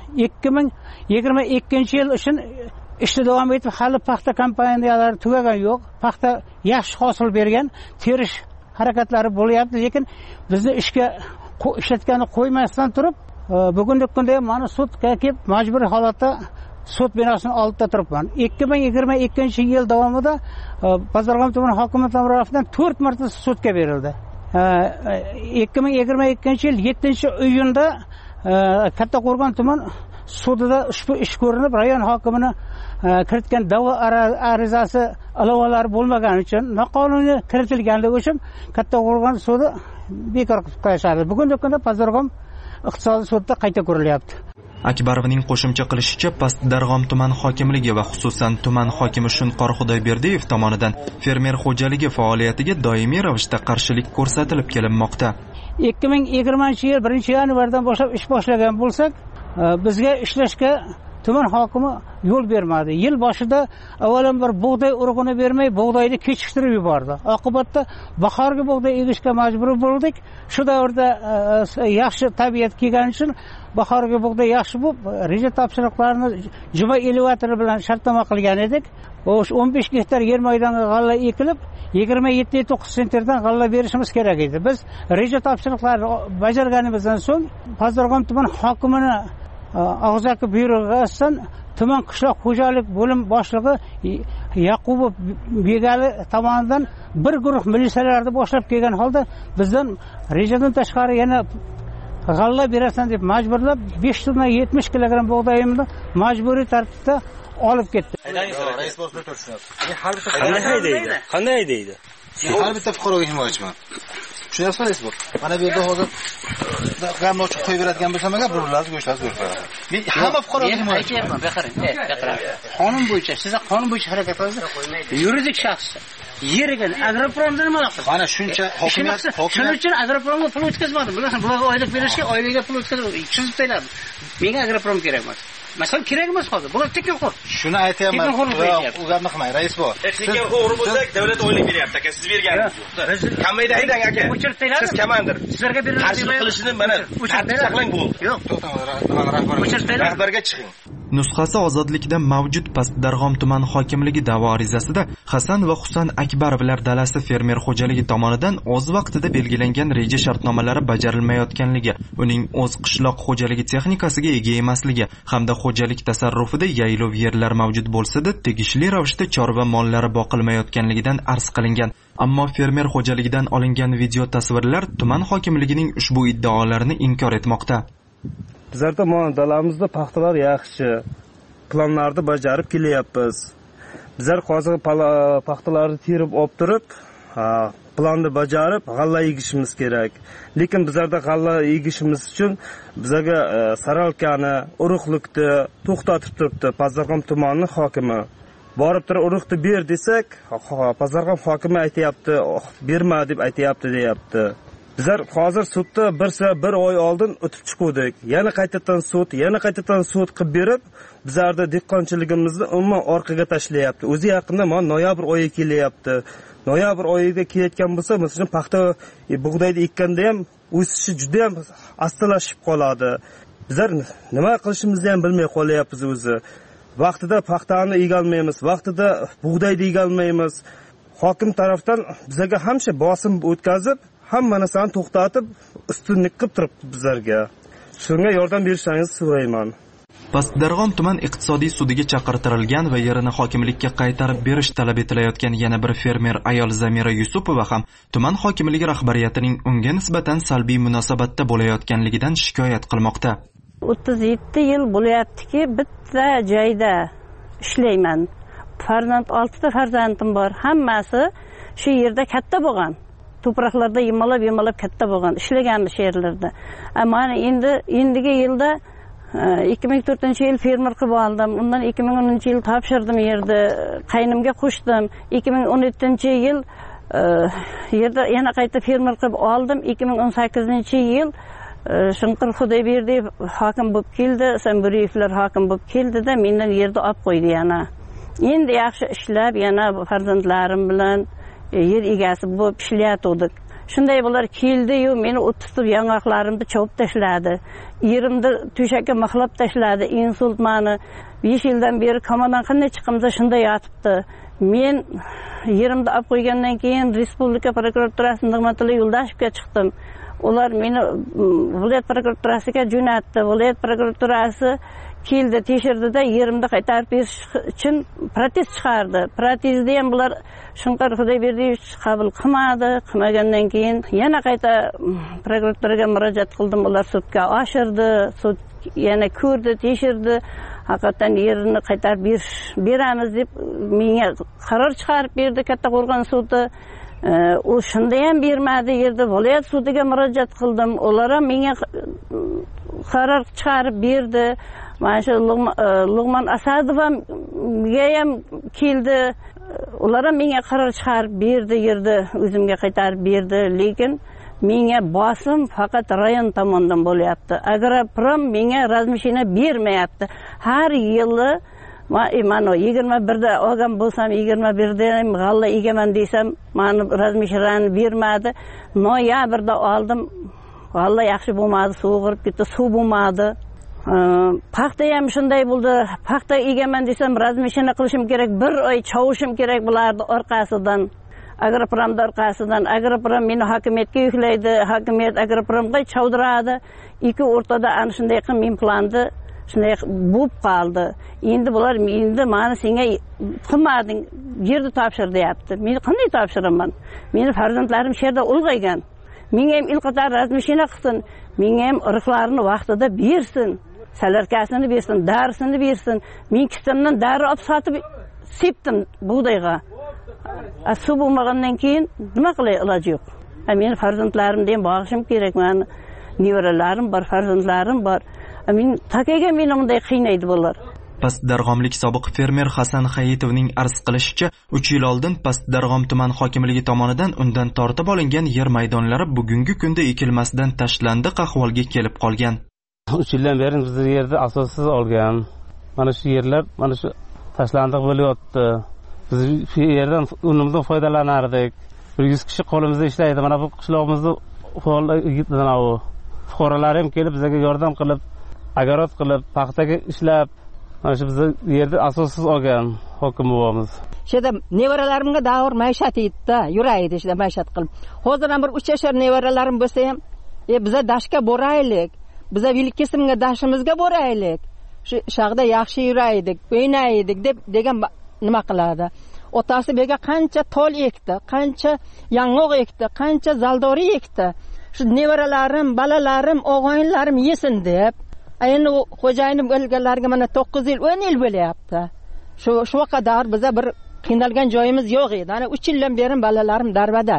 2022-yil uchun ishni davom etib, hali paxta kompaniyalari tugagan yo'q. Paxta yaxshi hosil bergan, terish harakatlari bo'lyapti, lekin bizni ishga ishlatgani qo'ymasdan turib, bugungi kunda mana sudga kelib majburiy holatda sud binosini oldida turibman. 2022-yil davomida Pastdarg'om tuman hokimi tomonidan 4 marta sudga berildi. 2022-yil 7-iyunda Kattaqo'rg'on tuman sudida ushbu ish ko'rinib, rayon hokimini kiritgan da'vo arizasi ilovalari bo'lmagani uchun noqonuniy kiritilganligi uchun Kattaqo'rg'on sudi bekor qilib qo'yishadi. Bugungi kunda Pastdarg'om iqtisodiy sudda qayta ko'rilyapti. Akbarovning qo'shimcha qilishicha, Pastdarg'om tuman hokimligi va xususan tuman hokimi Shunqor Xudoyberdiyev tomonidan fermer xo'jaligi faoliyatiga doimiy ravishda qarshilik ko'rsatilib kelinmoqda. 2020-yil 1-yanvardan boshlab ish boshlagan bo'lsak, bizga ishlashga tuman hokimi yo'l bermadi. Yil boshida avvalambor bug'doy urug'ini bermay, bug'doyni kechiktirib yubordi. Oqibatda bahorgi bug'doy egishga majbur bo'ldik. Shu davrda yaxshi tabiat kelgani uchun bahorgi bug'doy yaxshi bo'lib, reja topshiriqlarini juma elevatori bilan shartnoma qilgan edik. 15 gektar yer maydoniga g'alla ekilib, 27.9 sentrdan g'alla berishimiz kerak edi. Biz reja topshiriqlarini bajarganimizdan so'ng Pastdarg'om tuman hokimini og'zaki buyrug'idan tuman qishloq xo'jalik bo'lim boshlig'i Yaqubov Begali tomonidan bir guruh militsiyalarni boshlab kelgan holda bizdan rejadan tashqari yana g'alla berasan deb majburlab 5 tonna 70 kilogramm bug'doyimni majburiy tartibda olib ketdi. Qanday deydi? Har bitta fuqaroga himoyachiman. Tushunyapsizmi, rais bu? Mana bu yerda hozir g'amni ochib qo'yib beradigan bo'lsam, agar birlarni go'shtlarni go'sht beraman. Men hamma fuqaroga himoyachiman. Qonun bo'yicha, sizlar qonun bo'yicha harakat qilasiz. Yuridik shaxs yeriga Agropromda nima qilyapti? Mana shuncha hokimiyat shuning uchun Agropromga pul o'tkazmadim. Bilasizmi, bularga oylik berishga oyligiga pul o'tkazib, chizib qo'yiladi. Menga Agroprom kerak emas. Masalan, kerak emas hozir. Bular tekinxo'r. Shuni aytayapman. U gapni qilmang, rais bu. Tekinxo'r bo'lsak, davlat oylik beryapti aka, siz berganingiz yo'q. Kamayda haydang aka. Siz kamandir. Sizlarga beriladi. Qarshilik qilishini mana tartib saqlang bo'ldi. Yo'q, to'xtang, rahbarga chiqing. Nusxasi ozodlikda mavjud Pastdarg'om tuman hokimligi da'vo arizasida Hasan va Husan Akbarovlar dalasi fermer xo'jaligi tomonidan o'z vaqtida belgilangan reja shartnomalari bajarilmayotganligi, uning o'z qishloq xo'jaligi texnikasiga ega emasligi hamda xo'jalik tasarrufida yaylov yerlar mavjud bo'lsa-da, tegishli ravishda chorva mollari boqilmayotganligidan arz qilingan. Ammo fermer xo'jaligidan olingan video tasvirlar tuman hokimligining ushbu iddaolarini inkor etmoqda. Bizlarda mana dalamizda paxtalar yaxshi, planlarni bajarib kelyapmiz. Bizlar hozir paxtalarni terib olib turib, planni bajarib g'alla egishimiz kerak. Lekin bizlarda g'alla egishimiz uchun bizga saralkani, urug'likni to'xtatib turibdi Pastdarg'om tumanining hokimi. Borib turib urug'ni ber desak, Pastdarg'om hokimi aytayapti, berma deb aytayapti deyapti. bizlar hozir sudda bir oy oldin o'tib chiquvdik. Yana qaytadan sud qilib berib, bizlarda dehqonchiligimizni umuman orqaga tashlayapti. O'zi yaqinda mana noyabr oyi kelyapti. Noyabr oyiga kelayotgan bo'lsa, masalan, paxta bug'doyni ekkanda ham o'sishi juda ham astalashib qoladi. Bizlar nima qilishimizni ham bilmay qolyapmiz o'zi. Vaqtida paxtani egalmaymiz, vaqtida bug'doyni egalmaymiz. Hokim tarafdan bizga hamma bosim o'tkazib, hamma narsani to'xtatib, ustunlik qilib turibdi bizlarga. Shunga yordam berishingizni so'rayman. Pastdarg'om tuman iqtisodiy sudiga chaqirtirilgan va yerini hokimlikka qaytarib berish talab etilayotgan yana bir fermer ayol Zamira Yusupova ham tuman hokimligi rahbariyatining unga nisbatan salbiy munosabatda bo'layotganligidan shikoyat qilmoqda. 37 yil bo'layaptiki, bitta joyda ishlayman. 6 ta farzandim bor. Hammasi shu yerda katta bo'lgan. To'proqlarda yimalab katta bo'lgan. Ishlaganmiz shu yerlarda. Mana endigi yilda 2004-yil fermer qilib oldim. Undan 2010-yil topshirdim yerda. Qaynimga qo'shdim. 2017-yil yerda yana qayta fermer qilib oldim. 2018-yil Shunqir Xudoyberdiyev hokim bo'lib keldi, Samburiyevlar hokim bo'lib keldida mendan yerda olib qo'ydi yana. Endi yaxshi ishlab yana farzandlarim bilan yer egasi bo'lib ishlayotdik. Shunday bular keldi-yu, meni o'tib yong'oqlarimni chopib tashladi. Yerimni to'shakka mixlab tashladi. Insult meni 5 yildan beri komadan qanday chiqimsa shunday yotibdi. Men yerimni olib qo'ygandan keyin Respublika prokuraturasi Nig'matilla Yo'ldashevga chiqdim. Ular meni viloyat prokuraturasiga jo'natdi. Viloyat prokuraturasi keldi, tekshirdida yerimni qaytarib berish uchun protest chiqardi. Protestda ham bular Shunqir Xudoyberdiyev qabul qilmadi. Qilmagandan keyin yana qayta prokuraturaga murojaat qildim. Ular sudga oshirdi. Sud yana ko'rdi, tekshirdi. Haqiqatan yerini qaytarib beramiz deb menga qaror chiqarib berdi Kattaqo'rg'on sudi. U shunda ham bermadi. Yerda viloyat sudiga murojaat qildim. Ular ham menga qaror chiqarib berdi. Mana shu Lug'man Asadovga ham keldi. Ular ham menga qaror chiqarib berdi, yerda o'zimga qaytarib berdi. Lekin menga bosim faqat rayon tomonidan bo'lyapti. Agroprom menga razmishina bermayapti. Har yili mana 21da olgan bo'lsam, 21da ham g'alla egaman desam, meni razmishinani bermadi. Noyabrda oldim. G'alla yaxshi bo'lmadi, sug'urib ketdi, suv bo'lmadi. Paxta ham shunday bo'ldi. Paxta egaman desam, razmishina qilishim kerak, 1 oy chavishim kerak bularni orqasidan. Agropromda orqasidan. Agroprom meni hokimiyatga yuklaydi. Hokimiyat Agropromga chavdiradi. Ikki o'rtada ana shunday qilib men plandi shunday bo'lib qoldi. Endi bular meni senga qilmading, yerni topshir deyapti. Men qanday topshiraman? Meni farzandlarim shu yerda ulg'aygan. Menga ham ilqatar razmishina qilsin. Menga ham irqlarini vaqtida bersin. Salarkasini bersin, darisini bersin. Men kistamdan dari olib sotib sepdim bug'doyga. Suv bo'lmagandan keyin nima qilay, iloji yo'q. Meni farzandlarimni ham boqishim kerak. Meni nevaralarim bor, farzandlarim bor. Men takaga meni bunday qiynaydi bular. Pastdarg'omlik sobiq fermer Hasan Hayitovning arz qilishicha, 3 yil oldin Pastdarg'om tuman hokimligi tomonidan undan tortib olingan yer maydonlari bugungi kunda ekilmasdan tashlandiq ahvolga kelib qolgan. 3 yildan beri biz yerni asossiz olgan. Mana shu yerlar, mana shu tashlandiq bo'lyapti. Biz shu yerdan unumdan foydalanardik. 100 kishi qo'limizda ishlaydi. Mana bu qishloqimizda fuqarolar ham kelib bizga yordam qilib, agorod qilib, paxtaga ishlab, mana shu biz yerni asossiz olgan hokim bo'lamiz. Sheda nevaralarimga davr maishat etdi, yuraydi sheda maishat qilib. Hozir ham bir 3 yashar nevaralarim bo'lsa ham, biza dashga boraylik. Biza bilik kesimga dashimizga boraylik. Shu shaqda yaxshi yuraydik, o'ynaydik deb degan nima qiladi? Otasi bega qancha tol ekdi, qancha yong'oq ekdi, qancha zaldori ekdi. Shu nevaralarim, balalarim, o'g'ayinlarim yesin deb. Endi xo'jayinim o'lganlarga mana 9 yil, 10 yil bo'lyapti. Shu qadar biza bir qiynalgan joyimiz yo'q edi. Ana 3 yildan beri balalarim darbadar.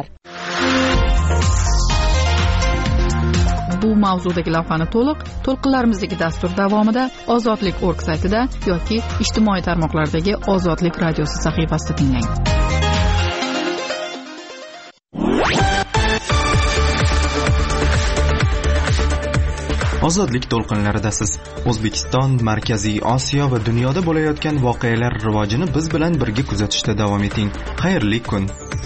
Bu mavzudagi lavhani to'lqinlarimizdagi dastur davomida ozodlik.org saytida yoki ijtimoiy tarmoqlardagi Ozodlik radiosi sahifasida tinglang. Ozodlik to'lqinlaridasiz. O'zbekiston, Markaziy Osiyo va dunyoda bo'layotgan voqealar rivojini biz bilan birga kuzatishda davom eting. Xayrli kun.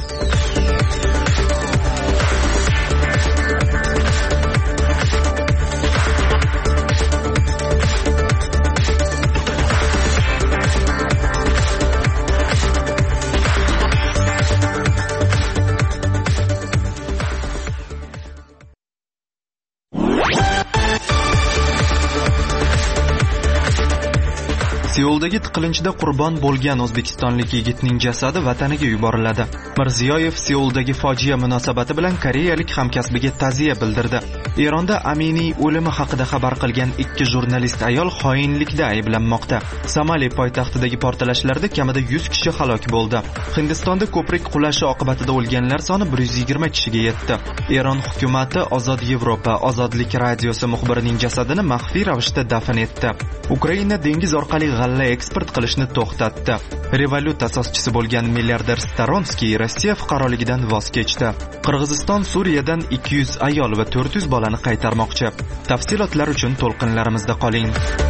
Seuldagi tiqilinchda qurbon bo'lgan o'zbekistonlik yigitning jasadi vataniga yuboriladi. Mirziyoyev Seuldagi fojia munosabati bilan koreyalik hamkasbiga ta'ziya bildirdi. Eronda Aminiy o'limi haqida xabar qilgan 2 jurnalist ayol xoinlikda ayblanmoqda. Somali poytaxtidagi portlashlarda kamida 100 kishi halok bo'ldi. Hindistonda ko'prik qulashi oqibatida o'lganlar soni 120 kishiga yetdi. Eron hukumati Ozod Yevropa Ozodlik radiosi muxbirining jasadini maxfiy ravishda dafn etdi. Ukraina dengiz orqali g'alla eksport qilishni to'xtatdi. Revolut asoschisi bo'lgan milliarder Staronskiy Rossiya fuqaroligidan voz kechdi. Qirg'iziston Suriyadan 200 ayol va 400 bolani qaytarmoqchi. Tafsilotlar uchun to'lqinlarimizda qoling.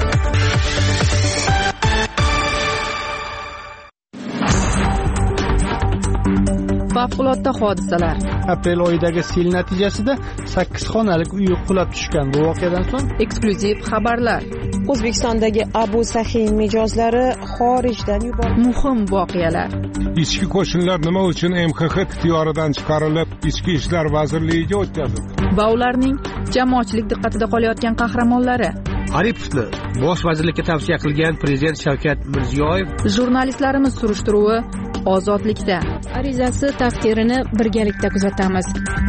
Favqulodda hodisalar. Aprel oyidagi sel natijasida 8 xonalik uy qulab tushgan. Bu voqeadan so'ng eksklyuziv xabarlar. O'zbekistondagi Abu Sahiy mijozlari xorijdan yuborildi. Muhim voqealar. Ichki qo'shinlar nima uchun MXX ixtiyoridan chiqarilib, Ichki ishlar vazirligiga o'tkazildi? Va ularning jamoatchilik diqqatida qolayotgan qahramonlari. Aripovni bosh vazirlikka tavsiya qilgan prezident Shavkat Mirziyoyev. Jurnalistlarimiz surishtiruvi ozodlikda. Arizasi taqdirini birgalikda kuzatamiz.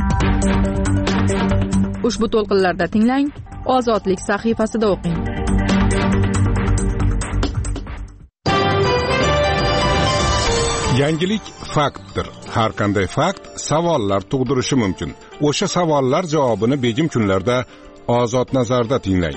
Ushbu to'lqinlarda tinglang, Ozodlik sahifasida o'qing. Yangilik faktdir. Har qanday fakt savollar tug'dirishi mumkin. O'sha savollar javobini begim kunlarda Ozod nazarda tinglang.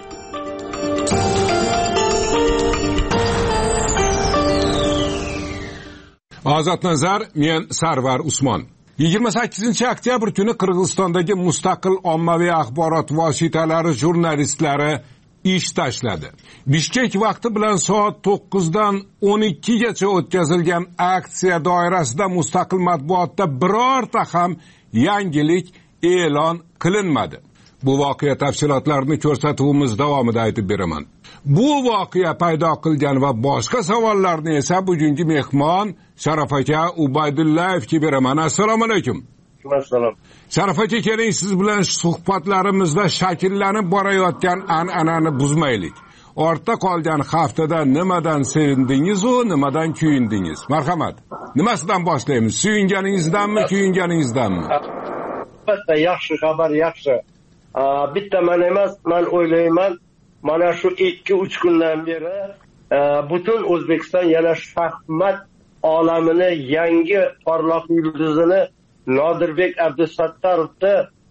Ozod nazar, men Sarvar Usmon. 28-oktyabr kuni Qirg'izistondagi mustaqil ommaviy axborot vositalari jurnalistlari ish tashladi. Bishkek vaqti bilan soat 9 dan 12 gacha o'tkazilgan aksiya doirasida mustaqil matbuotda birorta ham yangilik e'lon qilinmadi. Bu voqea tafsilotlarini ko'rsatuvimiz davomida aytib beraman. Bu voqea paydo qilgan va boshqa savollarni esa bugungi mehmon Sharaf aka Ubaydullayevga beraman. Assalomu alaykum. Assalom. Sharaf aka, keling siz bilan suhbatlarimizda shakllanib borayotgan an'anani buzmaylik. Ortda qolgan haftada nimadan sevindingiz u, nimadan kuyindingiz? Marhamat. Nimasidan boshlaymiz? Suyunganingizdanmi, kuyunganingizdanmi? Albatta, yaxshi xabar, yaxshi. Bitta men emas, men o'ylayman, mana shu 2-3 kundan beri butun O'zbekiston yana shaxmat olamini yangi porloq yulduzini Nodirbek Abdusattarovni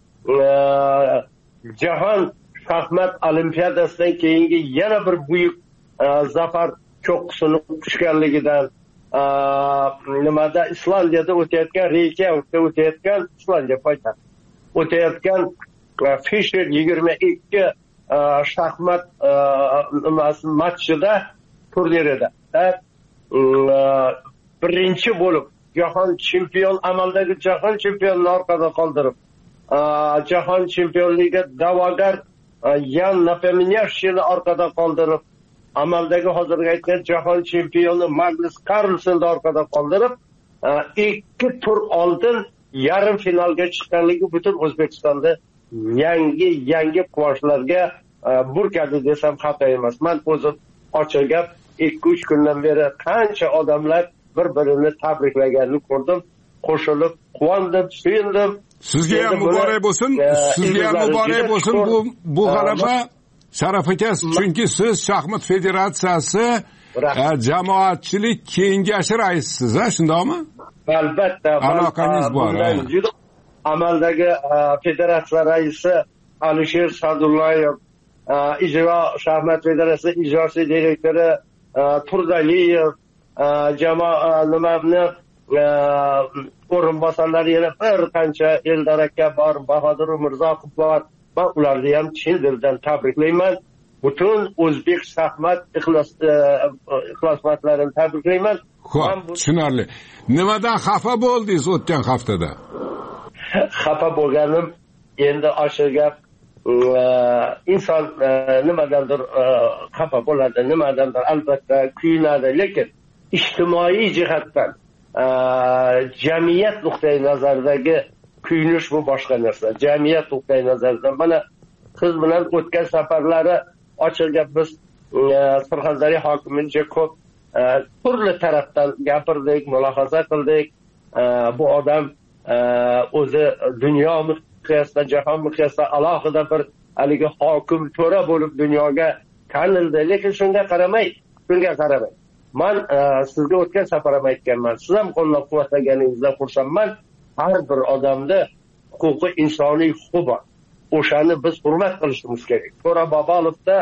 jahon shaxmat olimpiadasidan keyingi yana bir buyuk zafar cho'qqisini quchganligidan, nimada Islandiyada o'tayotgan, Reykjavikda o'tayotgan, Islandiya poytaxti o'tayotgan Fisher 22 shaxmat matchida, turnirida birinchi bo'lib jahon chempion, amaldagi jahon chempionini orqada qoldirib, jahon chempionligiga da'vogar Yan Napeminashvili orqada qoldirib, amaldagi hozirgi aytgan jahon chempioni Magnus Carlsenni orqada qoldirib, 2 tur oldin yarim finalga chiqqanligi butun O'zbekistonda yangi quvonchlarga burkadi desam xato emas. Men o'zim ochiq gap 2-3 kundan beri qancha odamlar bir-birini tabriklaganini ko'rdim, qo'shilib quvondim, suyundim. Sizga ham muborak bo'lsin. Sizga ham muborak bo'lsin bu g'alaba. Sharaf aka, chunki siz shaxmat federatsiyasi jamoatchilik kengashi raisisiz, shundaymi? Albatta. Aloqangiz bor. Amaldagi federatsiya raisi Alisher Sadullayev, ijro shaxmat federatsiyasi ijrochi direktori Turdaliyev, jamoani o'rinbosarlari yana bir qancha Eldor aka bor, Bahodir Umurzoqov bor, man ularni ham chin dildan tabriklayman. Butun o'zbek shaxmat ixlosmandlarini tabriklayman. Xo'p, tushunarli. Nimadan xafa bo'ldingiz o'tgan haftada? Xafa bo'lganim endi o'sha gap inson nimadandir xafa bo'ladi, nimadandir albatta kuyinadi, lekin ijtimoiy jihatdan jamiyat nuqtai nazaridagi kuyinish bu boshqa narsa. Jamiyat nuqtai nazaridan mana qiz bilan o'tgan safarlari ochiq gap biz Surxondaryo hokimiga ko'p turli tarafdan gapirdik, mulohaza qildik. Bu odam o'zi dunyo miqyosida, jahon miqyosida alohida bir haligi hokim to'ra bo'lib dunyoga tanildi, lekin shunga qaramay man sizga o'tgan safar ham aytganman, siz ham qo'llab-quvvatlaganingizdan xursandman. Har bir odamda huquqi insoniy huquqi bor, o'shani biz hurmat qilishimiz kerak. To'ra Bobolovda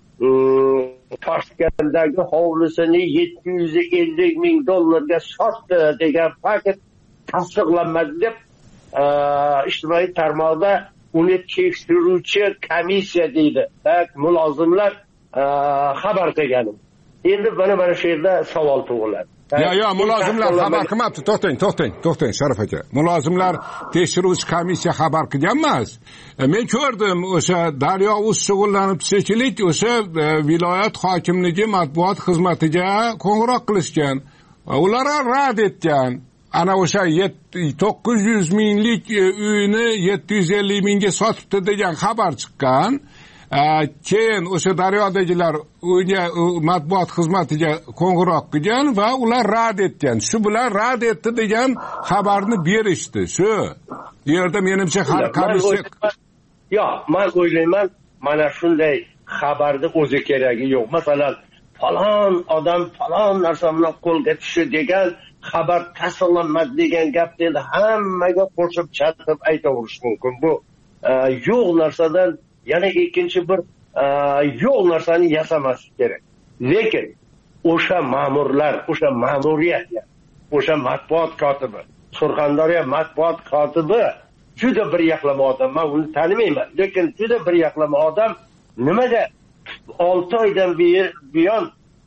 Toshkentdagi hovlisini 750 ming dollarga sotdi degan fakt tasdiqlanmadi deb ijtimoiy tarmoqda uni tekshiruvchi komissiya deydi, mulozimlar xabar qilgan. Endi mana shu yerda savol tug'iladi. Yo, mulozimlar xabar qilmabdi. To'xtang, Sharif aka. Mulozimlar tekshiruvchi komissiya xabar qilgan emas. Men ko'rdim, o'sha Daryo.uz shug'ullanib shekilli, o'sha viloyat hokimligi matbuot xizmatiga qo'ng'iroq qilishgan. Ular rad etgan. Ana o'sha 900 minglik uyni 750 mingga sotibdi degan xabar chiqqan. Keyin o'sha Daryodagilar unga matbuot xizmatiga qo'ng'iroq qilgan va ular rad etgan. Shu bilan rad etdi degan xabarni berishdi. Shu yerda menimcha komissiya men o'ylayman, mana shunday xabarni o'zi keragi yo'q. Masalan, falon odam falon narsa bilan qo'lga tushdi degan xabar tasdiqlanmadi degan gapni endi hammaga qo'shib chatib aytaverish mumkin. Bu yo'q narsadan yana ikkinchi bir yo'q narsani yasamaslik kerak. Lekin o'sha ma'murlar, o'sha ma'muriyat, o'sha matbuot kotibi, Surxondaryo matbuot kotibi juda bir yaqlama odam. Men uni tanimayman, lekin juda bir yaqlama odam. Nimaga 6 oydan buyon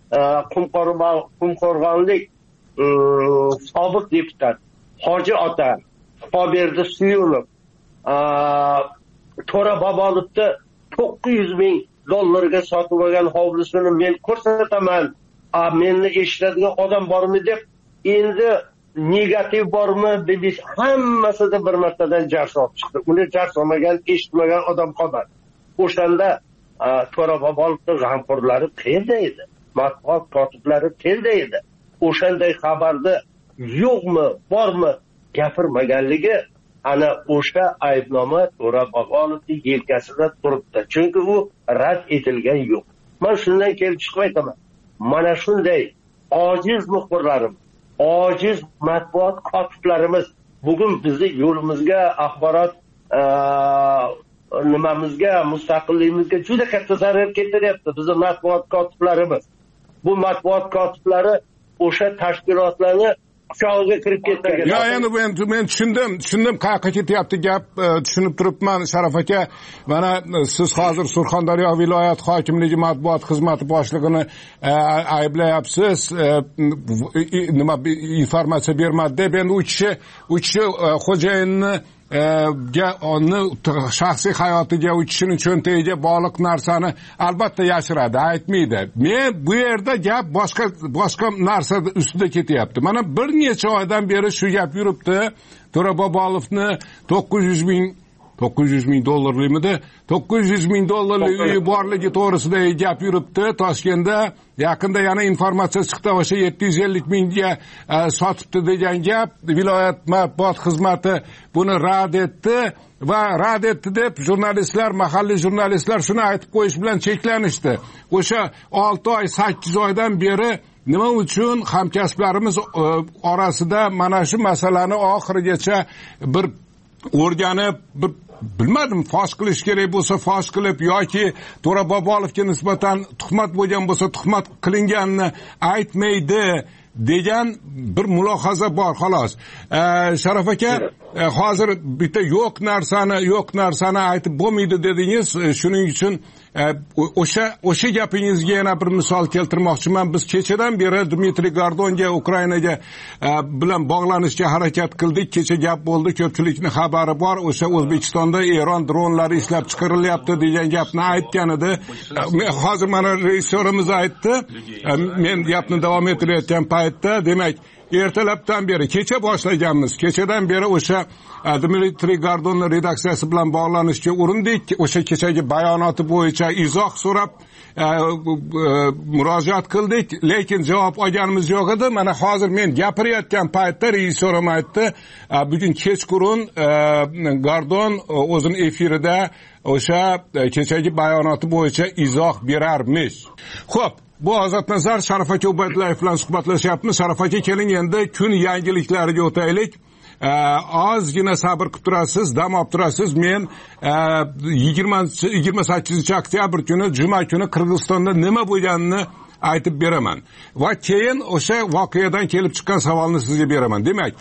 Qumqo'rg'onlik sobiq deputat Hoji ota Qoberdi Suyunov To'ra Bobolovda 900 ming dollarga sotib olgan hovlisini men ko'rsataman. Meni eshitadigan odam bormi deb, endi negativ bormi deb hammasida bir martadan jar solib chiqdi. Uni jar solmagan, eshitmagan odam qolmadi. O'shanda To'ra Bobolovning g'amxo'rlari qayerda edi? Matbuot kotiblari qayerda edi? O'shanday xabarni yo'qmi, bormi gapirmaganligi ana o'sha aybnoma To'ra Bobolovning yelkasida turibdi. Chunki u rad etilgan yo'q. Men shundan kelib chiqib aytaman. Mana shunday ojiz muxbirlarim, ojiz matbuot kotiblarimiz bugun bizni yo'limizga, axborot nimamizga, mustaqilligimizga juda katta zarar keltiryapti bizning matbuot kotiblarimiz. Bu matbuot kotiblari o'sha tashkilotlarni quchog'iga kirib ketgan. Yo, endi men tushundim qayerga ketyapti gap, tushunib turibman Sharaf aka. Mana siz hozir Surxondaryo viloyat hokimligi matbuot xizmati boshlig'ini ayblayapsiz, nima informatsiya bermadi deb. Endi u kishi xo'jayinni shaxsiy hayotiga, u kishining cho'ntagiga bog'liq narsani albatta yashiradi, aytmaydi. Men bu yerda gap boshqa narsa ustida ketyapti. Mana bir necha oydan beri shu gap yuribdi. To'ra Bobolovni 900 ming dollarligimidi? 900 ming dollarlik uyi borligi to'g'risida gap yuribdi Toshkentda. Yaqinda yana informatsiya chiqdi, o'sha 750 mingga sotibdi degan gap. Viloyat matbuot xizmati buni rad etdi va rad etdi deb jurnalistlar, mahalliy jurnalistlar shuni aytib qo'yish bilan cheklanishdi. O'sha 6 oy, 8 oydan beri nima uchun hamkasblarimiz orasida mana shu masalani oxirigacha bir o'rganib, bir bilmadim, fosh qilish kerak bo'lsa fosh qilib yoki To'ra Bobolovga nisbatan tuhmat bo'lgan bo'lsa tuhmat qilinganini aytmaydi degan bir mulohaza bor xolos. Sharof aka, hozir bitta yo'q narsani aytib bo'lmaydi dedingiz. Shuning uchun o'sha gapingizga yana bir misol keltirmoqchiman. Biz kechadan beri Dmitriy Gordonga, Ukrainaga bilan bog'lanishga harakat qildik. Kecha gap bo'ldi, ko'pchilikning xabari bor. O'sha O'zbekistonda Eron dronlari ishlab chiqarilyapti degan gapni aytgan edi. Hozir mana rejissyorimiz aytdi. Men gapni davom ettirayotgan paytda, demak, ertalabdan beri, kecha boshlaganmiz. Kechadan beri o'sha Dmitriy Gordonning redaksiyasi bilan bog'lanishga urindik. O'sha kechagi bayonoti bo'yicha izoh so'rab murojaat qildik, lekin javob olganimiz yo'q edi. Mana hozir men gapirayotgan paytda rejissyorim aytdi, bugun kechqurun Gordon o'zining efirida o'sha kechagi bayonoti bo'yicha izoh berarmish. Xo'p, bu Ozodnazar Sharof aka Ubaydullayev bilan suhbatlashyapmiz. Sharof aka, keling endi kun yangiliklariga o'taylik. Ozgina sabr qilib turasiz, dam olib turasiz. Men 28 oktyabr kuni, juma kuni Qirg'izistonda nima bo'lganini aytib beraman va keyin o'sha voqeadan kelib chiqqan savolni sizga beraman. Demak,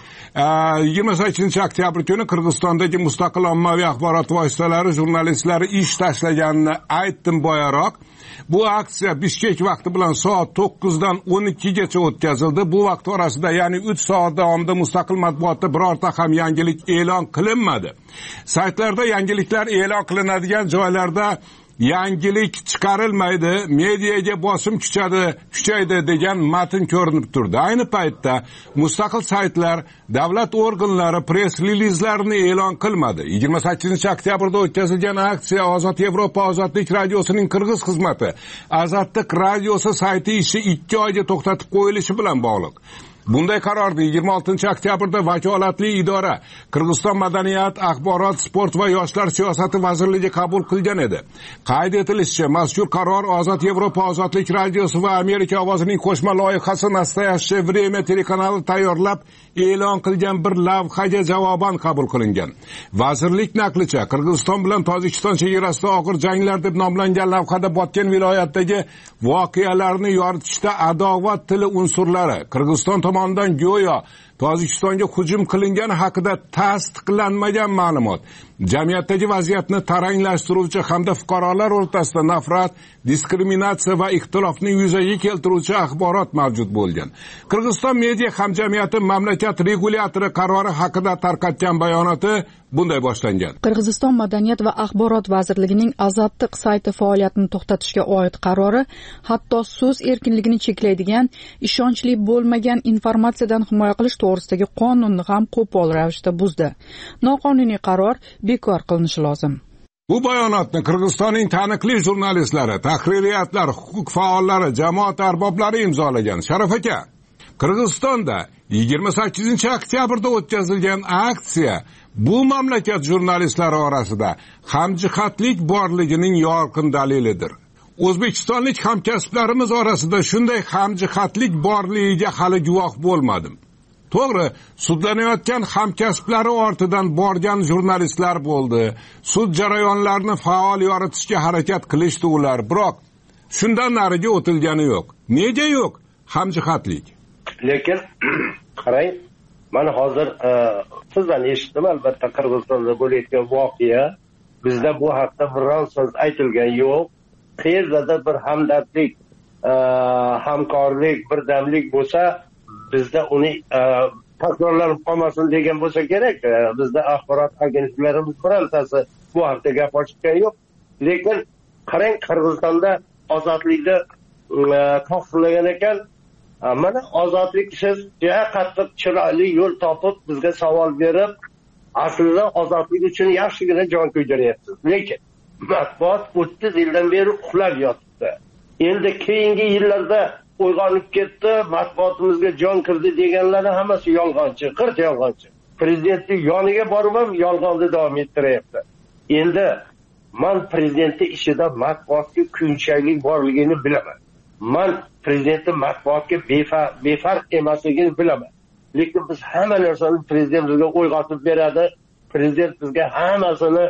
28 oktyabr kuni Qirg'izistondagi mustaqil ommaviy axborot vositalari jurnalistlari ish tashlaganini aytdim boyaroq. Bu aksiya Bishkek vaqti bilan soat 9 dan 12 gacha o'tkazildi. Bu vaqt orasida, ya'ni 3 soat davomida mustaqil matbuotda birorta ham yangilik e'lon qilinmadi. Saytlarda yangiliklar e'lon qilinadigan joylarda yangilik chiqarilmaydi, mediaga bosim kuchaydi degan matn ko'rinib turdi. Ayni paytda mustaqil saytlar davlat organlari press relizlarini e'lon qilmadi. 28 oktyabrda o'tkazilgan aksiya Ozod Yevropa Ozodlik radiosining Qirg'iz xizmati Azadlik radiosi sayti ishi 2 oyga to'xtatib qo'yilishi bilan bog'liq. Bunday qarorni 26 oktyabrda vakolatli idora Qirg'iziston madaniyat, axborot, sport va yoshlar siyosati vazirligi qabul qilgan edi. Qayd etilishicha, mazkur qaror Ozod Yevropa Ozodlik radiosi va Amerika ovozining qo'shma loyihasi Nastoyaщее время telekanali tayyorlab e'lon qilgan bir lavhaga javoban qabul qilingan. Vazirlik naqlicha, Qirg'iziston bilan Tojikiston chegarasida og'ir janglar deb nomlangan lavhada Botken viloyatidagi voqealarni yoritishda adovat tili unsurlari Qirg'iziston tomonidan go'yo Tojikistonga hujum qilingani haqida tasdiqlanmagan ma'lumot, jamiyatdagi vaziyatni taranglashtiruvchi hamda fuqarolar o'rtasida nafrat, diskriminatsiya va ixtilofni yuzaga keltiruvchi axborot mavjud bo'lgan. Qirg'iziston media hamjamiyati mamlakat regulyatori qarori haqida tarqatgan bayonoti bunday boshlangan. Qirg'iziston madaniyat va axborot vazirligining Azadlik sayti faoliyatini to'xtatishga oid qarori hatto so'z erkinligini cheklaydigan, ishonchli bo'lmagan informatsiyadan himoya qilish to'g'risidagi qonunni ham qo'pol ravishda buzdi. Noqonuniy qaror bekor qilinishi lozim. Bu bayonotni Qirg'izistonning taniqli jurnalistlari, tahririyatlar, huquq faollari, jamoat arboblari imzolagan. Sharof aka, Qirg'izistonda 28 oktyabrda o'tkazilgan aksiya bu mamlakat jurnalistlari orasida hamjihatlik borligining yorqin dalilidir. O'zbekistonlik hamkasblarimiz orasida shunday hamjihatlik borligiga hali guvoh bo'lmadim. To'g'ri, sudlanayotgan hamkasblari ortidan borgan jurnalistlar bo'ldi. Sud jarayonlarini faol yoritishga harakat qilishdi ular, biroq shundan nariga o'tilgani yo'q. Nega yo'q hamjihatlik? Lekin qarang, mana hozir sizdan eshitdim, albatta Qirg'izistonda bo'layotgan voqea, bizda bu haqda biror so'z aytilgan yo'q. Qayerda bir hamdardlik, hamkorlik, birdamlik bo'lsa, bizda uni takrorlanib qolmasin degan bo'lsa kerak. Bizda axborot agentliklarimiz birortasi bu haqda gap ochgan yo'q. Lekin qarang, Qirg'izistonda ozodlikni tasdiqlagan ekan. Mana ozodlik siz juda qattiq chiroyli yo'l topib bizga savol berib, aslida ozodlik uchun yaxshigina jon kuydiryapsiz. Lekin matbuot 30 yildan beri uxlab yotibdi. Endi keyingi yillarda uyg'onib ketdi, matbuotimizga jon kirdi deganlari hammasi yolg'onchi, qirt yolg'onchi. Prezidentning yoniga borib ham yolg'onni davom ettiryapti. Endi men prezidentning ishida matbuotga kunchaylik borligini bilaman. Men prezidentning matbuotga befarq emasligini bilaman. Lekin biz hamma narsani prezident bizga uyg'otib beradi. Prezident bizga hammasini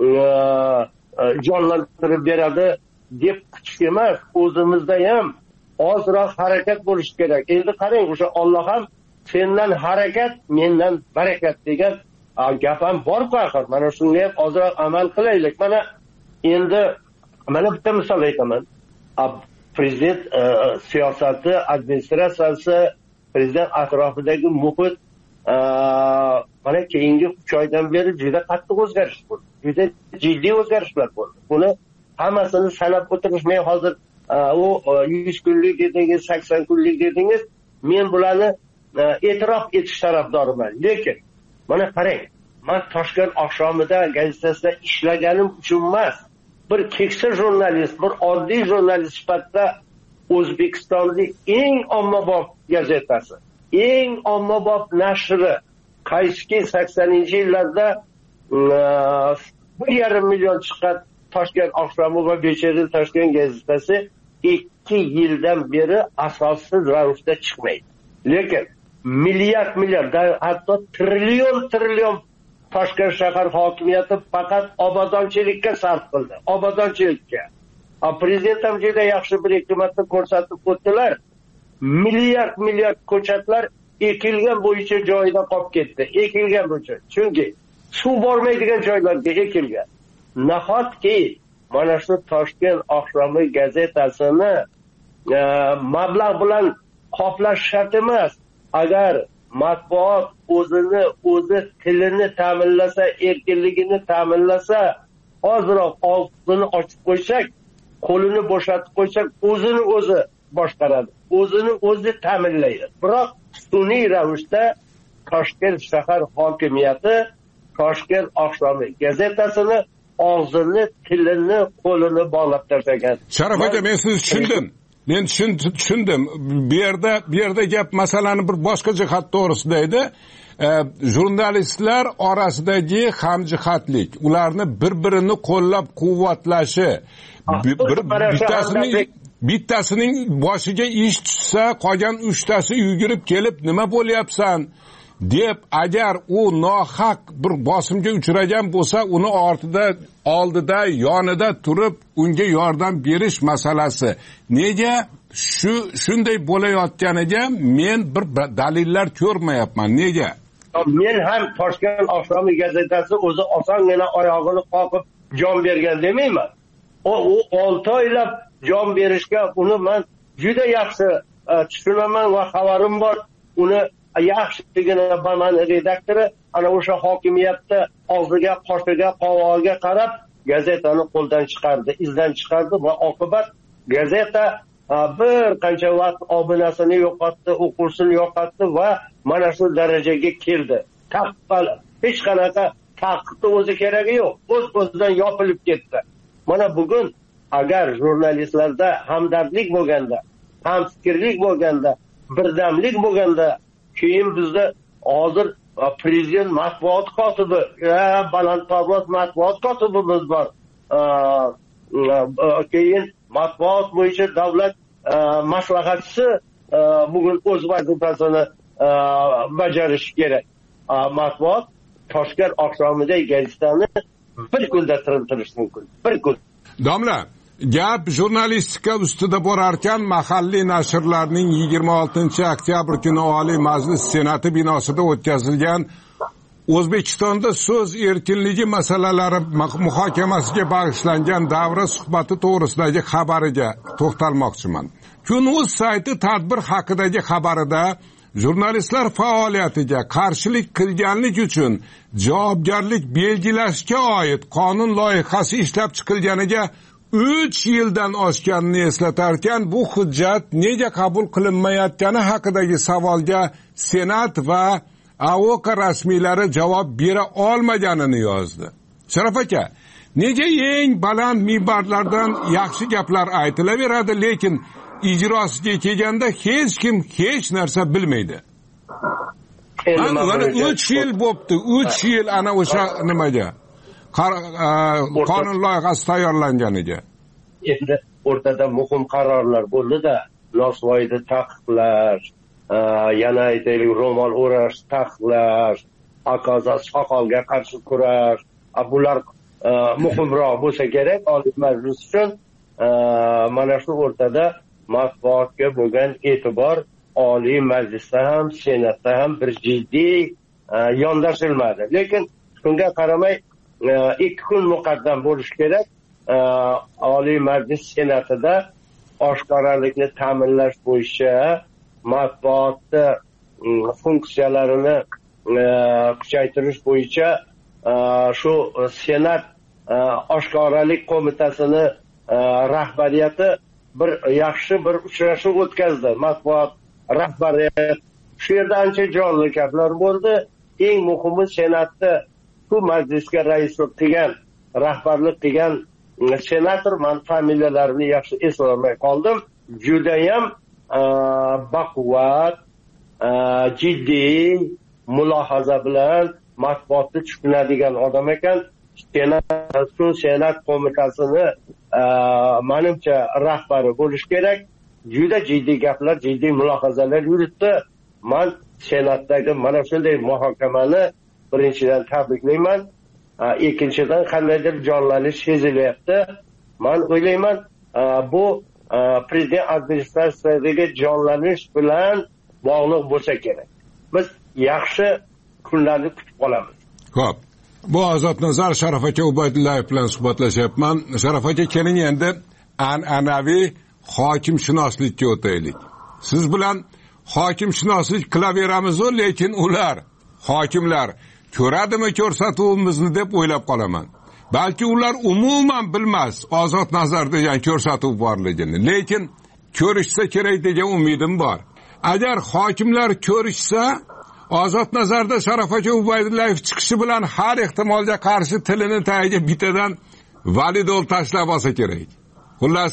jonlantirib beradi deb kutishga emas, o'zimizda ham ozroq harakat bo'lishi kerak. Endi qarang, o'sha Alloh ham sendan harakat, mendan barakat degan gap ham bor-ku axir. Mana shunga ham ozroq amal qilaylik. Mana endi bitta misol aytaman. Prezident siyosati, administratsiyasi, prezident atrofidagi muhit mana keyingi 3 oydan beri juda qattiq o'zgarish bo'ldi. Juda jiddiy o'zgarishlar bo'ldi. Buni hammasini sanab o'tirishmay hozir u 100 kunlik dedingiz, 80 kunlik dedingiz, men bularni e'tirof etish tarafdoriman. Lekin mana qarang, men Toshkent oqshomida gazetasida ishlaganim uchun emas, bir keksa jurnalist, bir oddiy jurnalist sifatida O'zbekistonning eng ommabop gazetasi, eng ommabop nashri, qaysiki 80-yillarda 1,5 million chiqqan Toshkent oqshomi va Becheri Toshkent gazetasi 2 yildan beri asossiz ravishda chiqmaydi. Lekin milliard, hatto trillion Toshkent shahar hokimiyati faqat obodonchilikka sarf qildi. Obodonchilikka. Prezident ham juda yaxshi bir hikmatni ko'rsatib o'tdilar. Milliard ko'chatlar ekilgan bo'yicha joyida qolib ketdi. Ekilgan bo'yicha. Chunki suv bormaydigan joylarga ekilgan. Nahotki mana shu Toshkent oqshomi gazetasini mablag' bilan qoplash shart emas. Agar matbuot o'zi tilini ta'minlasa, erkinligini ta'minlasa, ozroq og'zini ochib qo'ysak, qo'lini bo'shatib qo'ysak, o'zini o'zi boshqaradi. O'zini o'zi ta'minlaydi. Biroq sun'iy ravishda Toshkent shahar hokimiyati Toshkent oqshomi gazetasini og'zini, tilini, qo'lini bog'lab tashlagan. Sharaf aka, men sizni tushundim. Men tushundim. Bu yerda gap masalani bir boshqa jihat to'g'risida edi. Jurnalistlar orasidagi hamjihatlik, ularni bir-birini qo'llab-quvvatlashi, bittasining boshiga ish tushsa, qolgan 3tasi yugurib kelib, nima bo'lyapsan deb, agar u nohaq bir bosimga uchragan bo'lsa, uni oldida, yonida turib, unga yordam berish masalasi. Nega shunday bo'layotganiga men bir dalillar ko'rmayapman. Nega? Men ham Toshkent oqshomi gazetasi o'zi osongina oyog'ini qoqib jon bergan demayman. U 6 oylab jon berishga uni men juda yaxshi tushunaman va xabarim bor. Uni yaxshigina man redaktori ana o'sha hokimiyatda og'ziga, qoshiga, qovog'iga qarab gazetani qo'ldan chiqardi, izdan chiqardi va oqibat gazeta bir qancha vaqt obunasini yo'qotdi, o'quvchisini yo'qotdi va mana shu darajaga keldi. Taqqal, hech qanaqa taqiqni o'zi keragi yo'q. O'z-o'zidan yopilib ketdi. Mana bugun agar jurnalistlarda hamdardlik bo'lganda, hamfikrlik bo'lganda, birdamlik bo'lganda, keyin bizda hozir prezident matbuot kotibi, balandparvoz matbuot kotibimiz bor. Keyin matbuot bo'yicha davlat maslahatchisi bugun o'z vazifasini bajarishi kerak. Matbuot Toshkent oqshomidagi gazetani bir kunda tirintirish mumkin. Bir kun. Domla, gap jurnalistika ustida borarkan, mahalliy nashrlarning 26-oktyabr kuni Oliy Majlis Senati binosida o'tkazilgan O'zbekistonda so'z erkinligi masalalari muhokamasiga bag'ishlangan davra suhbati to'g'risidagi xabariga to'xtalmoqchiman. Kun.uz sayti tadbir haqidagi xabarida jurnalistlar faoliyatiga qarshilik qilganlik uchun javobgarlik belgilashga oid qonun loyihasi ishlab chiqilganiga 3 yildan oshganini eslatarkan, bu hujjat nega qabul qilinmayotgani haqidagi savolga Senat va AOK rasmiylari javob bera olmaganini yozdi. Sharaf aka, nega eng baland minbarlardan yaxshi gaplar aytilaveradi, lekin ijrosiga kelganda hech kim hech narsa bilmaydi? Mana 3 yil bo'pti, 3 yil ana o'sha nimaga qonun loyihasi tayyorlanganiga. Endi o'rtada muhim qarorlar bo'ldi-da, nosvoyni taqiqlash, yana aytaylik ro'mol o'rash taqiqlash, aqoza soqolga qarshi kurash, bular muhimroq bo'lsa kerak Oliy Majlis uchun. Mana shu o'rtada matbuotga bo'lgan e'tibor Oliy Majlisda ham, Senatda ham bir jiddiy yondashilmadi. Lekin shunga qaramay 2 kun muqaddam bo'lishi kerak. Oliy Majlis Senatida oshkoralikni ta'minlash bo'yicha matbuotni funksiyalarini kuchaytirish bo'yicha shu Senat oshkoralik qo'mitasini rahbariyati bir yaxshi bir uchrashuv o'tkazdi. Matbuot rahbariyati shu yerda ancha jonli gaplar bo'ldi. Eng muhimi Senatda shu majlisga raislik qilgan, rahbarlik qilgan senator, men familiyalarini yaxshi eslolmay qoldim. Judayam baquvvat, jiddiy mulohaza bilan matbuotni tushunadigan odam ekan. Senat qo'mitasini menimcha rahbari bo'lish kerak. Juda jiddiy gaplar, jiddiy mulohazalar yuritdi. Men Senatdagi mana shunday muhokamani birinchidan tabriklayman. Ikkinchidan qandaydir jonlanish sezilyapti. Men o'ylayman, bu prezident administratsiyasidagi jonlanish bilan bog'liq bo'lsa kerak. Biz yaxshi kunlarni kutib qolamiz. Xo'p. Bu Ozodnazar Sharof aka Ubaydullayev bilan suhbatlashyapman. Sharof aka, keling endi an'anaviy hokimshunoslikka o'taylik. Siz bilan hokimshunoslik qilaveramiz, lekin ular hokimlar ko'radimi ko'rsatuvimizni deb o'ylab qolaman. Balki ular umuman bilmas Ozodnazar degan ko'rsatuv borligini, lekin ko'rishsa kerak degan umidim bor. Agar hokimlar ko'rishsa, Ozodnazarda Sharof aka Ubaydullayev chiqishi bilan har ehtimolga qarshi tilini tagiga bitadan validol tashlab olsa kerak. Xullas,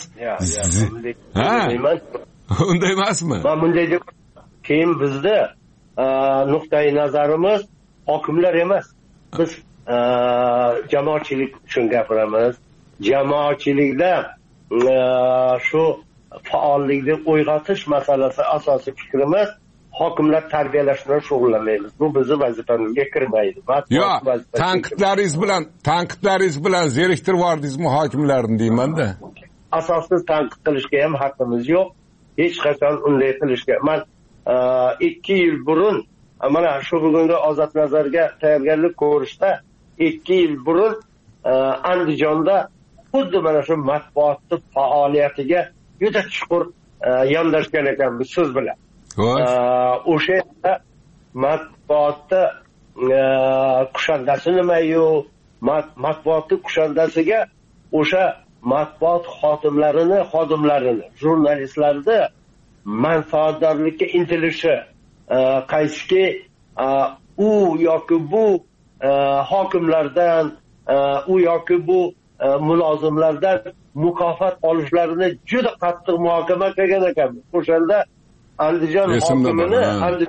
unday emasmi? Men bunday deb keyin bizda nuqtai nazarimiz hokimlar emas. Biz jamoatchilik uchun gapiramiz. Jamoatchilikda shu faollikni uyg'otish masalasi asosiy fikrimiz. Hokimlar tarbiyalash bilan shug'ullanmaymiz. Bu bizning vazifamizga kirmaydi. Yo'q, tanqidlaringiz bilan zeriktirib yubordingizmi hokimlarni deyman-da. Asossiz tanqid qilishga ham haqqimiz yo'q. Hech qachon unday qilishga. Men 2 yil burun mana shu bugungi Ozodnazarga tayyorgarlik ko'rishda 2 yil burun Andijonda xuddi mana shu matbuotni faoliyatiga juda chuqur yondashgan ekanmiz so'z bilan. O'sha yerda matbuotni kushandasi nima-yu, matbuotni kushandasiga o'sha matbuot xodimlarini, jurnalistlarni manfaatdorlikka intilishi, qaysiki u yoki bu hokimlardan, u yoki bu mulozimlardan mukofot olishlarini juda qattiq muhokama qilgan ekanmiz. O'shanda Andijon hokimini,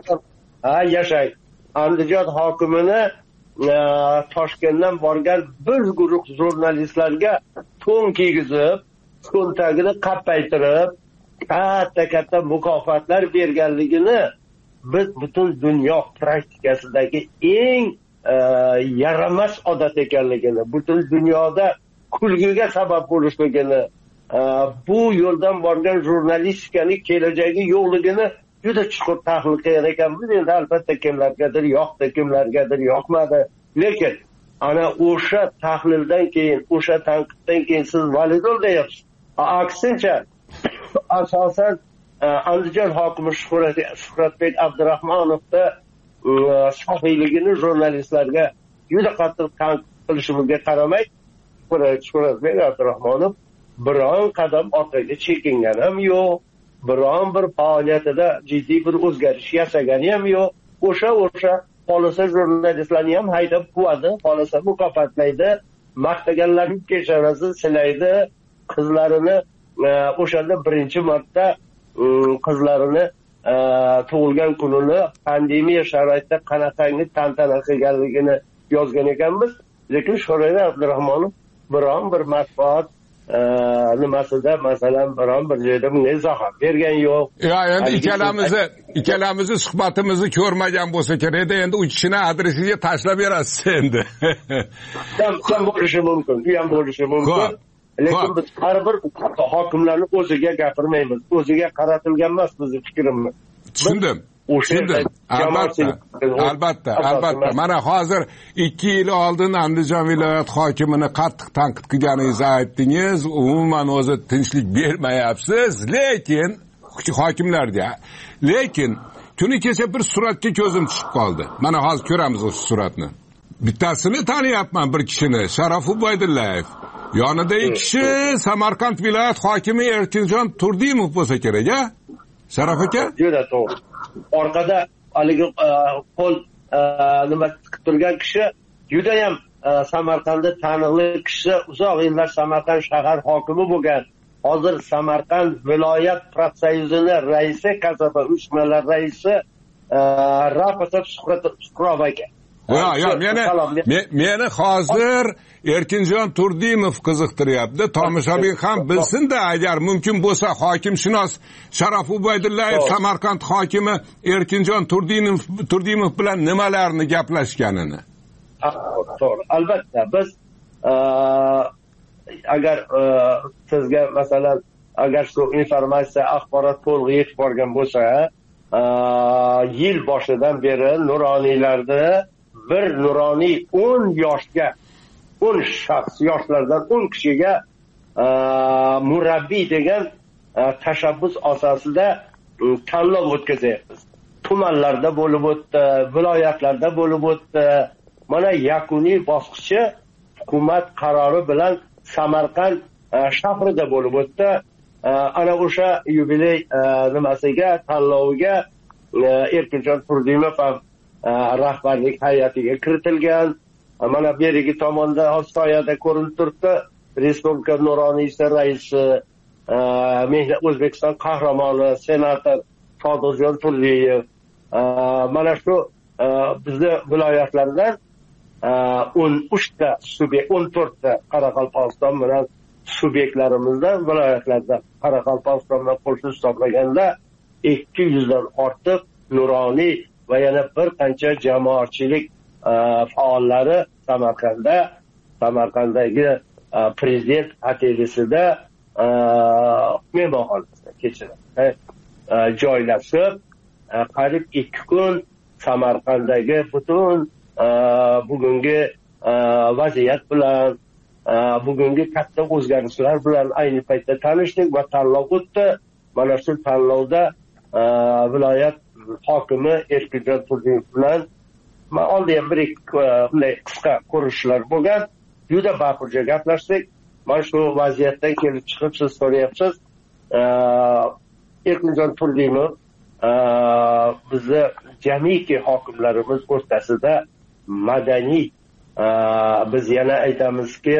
Andijon hokimini Toshkentdan borgan bir guruh jurnalistlarga to'n kiygizib, ko'ntagini qappaytirib, katta mukofotlar berganligini biz butun dunyo praktikasidagi eng yaramas odat ekanligini, butun dunyoda kulgiga sabab bo'lishligini, bu yo'ldan borgan jurnalistikaning kelajagi yo'qligini juda chuqur tahlil qilgan ekanmiz. Endi albatta kimlargadir yoqdi, kimlargadir yoqmadi. Lekin ana o'sha tahlildan keyin, o'sha tanqiddan keyin siz validol deyapsiz. Aksincha, asosan Andijon hokimi Shuhratbek Abdurahmonovda sahiyligini jurnalistlarga juda qattiq tanqid qilishimizga qaramay, Shuhratbek Abdurahmonov biron qadam orqaga chekingan ham yo'q, biron bir faoliyatida jiddiy bir o'zgarish yasagani ham yo'q. O'sha xolisa jurnalistlarni ham haydab qo'yadi, xolisa mukofotlaydi, maqtaganlarni peshonasi silaydi, qizlarini o'shanda birinchi marta qizlarini tug'ilgan kunini pandemiya sharoitida qanaqangi tantana qilganligini yozgan ekanmiz. Lekin Shuhratbek Abdurahmonov biron bir matbuot nimasida, masalan, biron bir joyda bunga izohat bergan yo'q. Endi ikkalamizni suhbatimizni ko'rmagan bo'lsa kerak, endi u kishini adresiga tashlab berasiz endi. Ham bo'lishi mumkin, u ham bo'lishi mumkin. lekin biz har bir hokimlarni o'ziga gapirmaymiz, o'ziga qaratilgan emas bizning fikrimiz. Tushundim. Albatta. Mana hozir 2 yil oldin Andijon viloyat hokimini qattiq tanqid qilganingizni aytdingiz. Umuman o'zi tinchlik bermayapsiz, lekin hokimlarga. Lekin kuni kecha bir suratga ko'zim tushib qoldi. Mana hozir ko'ramiz o'sha suratni. Bittasini taniyapman, bir kishini, Sharof Ubaydullayev. Yonidagi kishi Samarqand viloyat hokimi Erkinjon Turdimov bo'lsa kerak, a? Sharof aka? Juda to'g'ri. Orqada haligi qo'l nima tiqib turgan kishi juda ham Samarqandda taniqli kishi, uzoq yillar Samarqand shahar hokimi bo'lgan. Hozir Samarqand viloyat protsayuzining raisi, kasaba uyushmalari raisi Rafat Suqrov aka. Meni hozir Erkinjon Turdimov qiziqtiryapti. Tomoshabin ham bilsin-da, agar mumkin bo'lsa hokimshunos Sharof Ubaydullayev Samarqand hokimi Erkinjon Turdimov bilan nimalarni gaplashganini. To'g'ri. Albatta biz agar sizga masalan agar shu informatsiya axborot to'liq yetib borgan bo'lsa, yil boshidan beri nuroniylarda bir nuroniy 10 yoshga 10 shaxs, yoshlardan 10 kishiga murabbiy degan tashabbus asosida tanlov o'tkazyapmiz. Tumanlarda bo'lib o'tdi, viloyatlarda bo'lib o'tdi. Mana yakuniy bosqichi hukumat qarori bilan Samarqand shahrida bo'lib o'tdi. Ana o'sha yubiley nimasiga, tanloviga Erkinjon Turdimov ham rahbarlik hay'atiga kiritilgan. Mana berigi tomonda soyada ko'rinib turibdi. Respublika nuroniysi raisi, O'zbekiston qahramoni, senator Sodiqjon Turdiyev. Mana shu bizni viloyatlardan 13 ta subyekt, 14 ta Qoraqalpog'iston bilan subyektlarimizdan viloyatlarda Qoraqalpog'istondan qo'shib hisoblaganda 200 dan ortiq nuroniy va yana bir qancha jamoatchilik faollari Samarqanddagi prezident atelyesida mehmonxonasida joylashib qariyb 2 kun Samarqanddagi butun bugungi vaziyat bilan, bugungi katta o'zgarishlar bilan ayni paytda tanishdik va tanlov o'tdi. Mana shu tanlovda viloyat hokimi Erkinjon Turdimov bilan oldin ham bir bunday qisqa ko'rishishlar bo'lgan. Juda bafurja gaplashdik. Mana shu vaziyatdan kelib chiqib siz so'rayapsiz. Erkinjon Turdimov bizni jamiki hokimlarimiz o'rtasida madaniy, biz yana aytamizki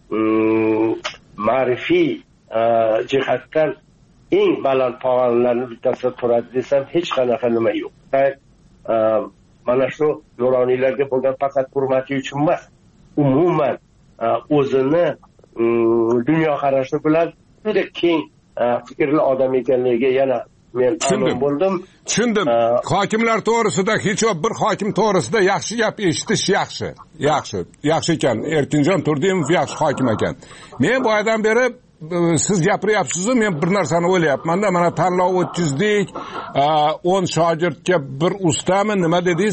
ma'rifiy jihatdan eng baland pog'onalarni bittasida turadi desam hech qanaqa nima yo'q. Mana shu nuroniylarga bo'lgan faqat hurmati uchun emas, umuman o'zini dunyoqarashi bilan juda keng fikrli odam ekanligiga yana men amin bo'ldim. Tushundim. Hokimlar to'g'risida hech bir hokim to'g'risida yaxshi gap eshitish yaxshi. Yaxshi ekan. Erkinjon Turdimov yaxshi hokim ekan. Men boyadan beri siz gapiryapsiz-ku, men bir narsani o'ylayapman-da, mana tanlov o'tkazdik, 10 shogirdga bir ustami, nima dedingiz?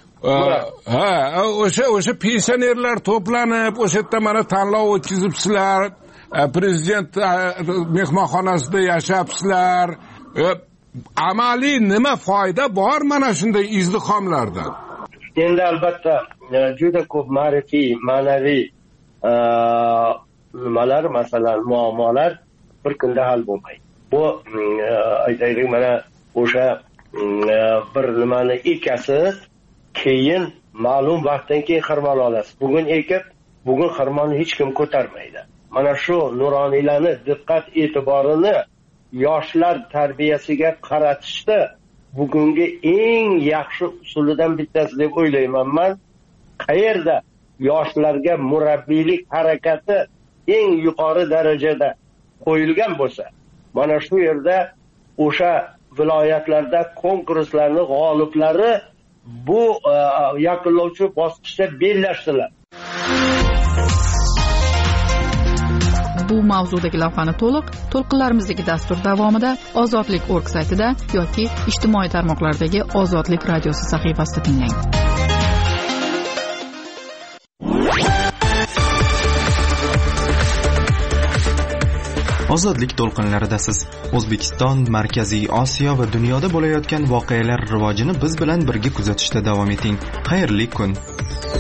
O'sha pensionerlar to'planib, o'sha yerda mana tanlov o'tkazibsizlar, prezident mehmonxonasida yashapsizlar. Amaliy nima foyda bor mana shunday izdihomlardan? Endi albatta juda ko'p ma'rifiy, ma'naviy nimalar, masalan, muammolar bir kunda hal bo'lmaydi. Bu aytaylik, mana o'sha bir nimani ekasiz, keyin ma'lum vaqtdan keyin xirmon olasiz. Bugun ekib, bugun xirmonni hech kim ko'tarmaydi. Mana shu nuroniylarni diqqat e'tiborini yoshlar tarbiyasiga qaratishda bugungi eng yaxshi usulidan bittasi deb o'ylayman men. Qayerda yoshlarga murabbiylik harakati eng yuqori darajada qo'yilgan bo'lsa, mana shu yerda o'sha viloyatlarda konkurslarning g'oliblari bu yakunlovchi bosqichda bellashdilar. bu mavzudagi lavhani to'lqinlarimizdagi dastur davomida ozodlik.org saytida yoki ijtimoiy tarmoqlardagi Ozodlik radiosi sahifasida tinglang. Ozodlik to'lqinlaridasiz. O'zbekiston, Markaziy Osiyo va dunyoda bo'layotgan voqealar rivojini biz bilan birga kuzatishda davom eting. Xayrli kun.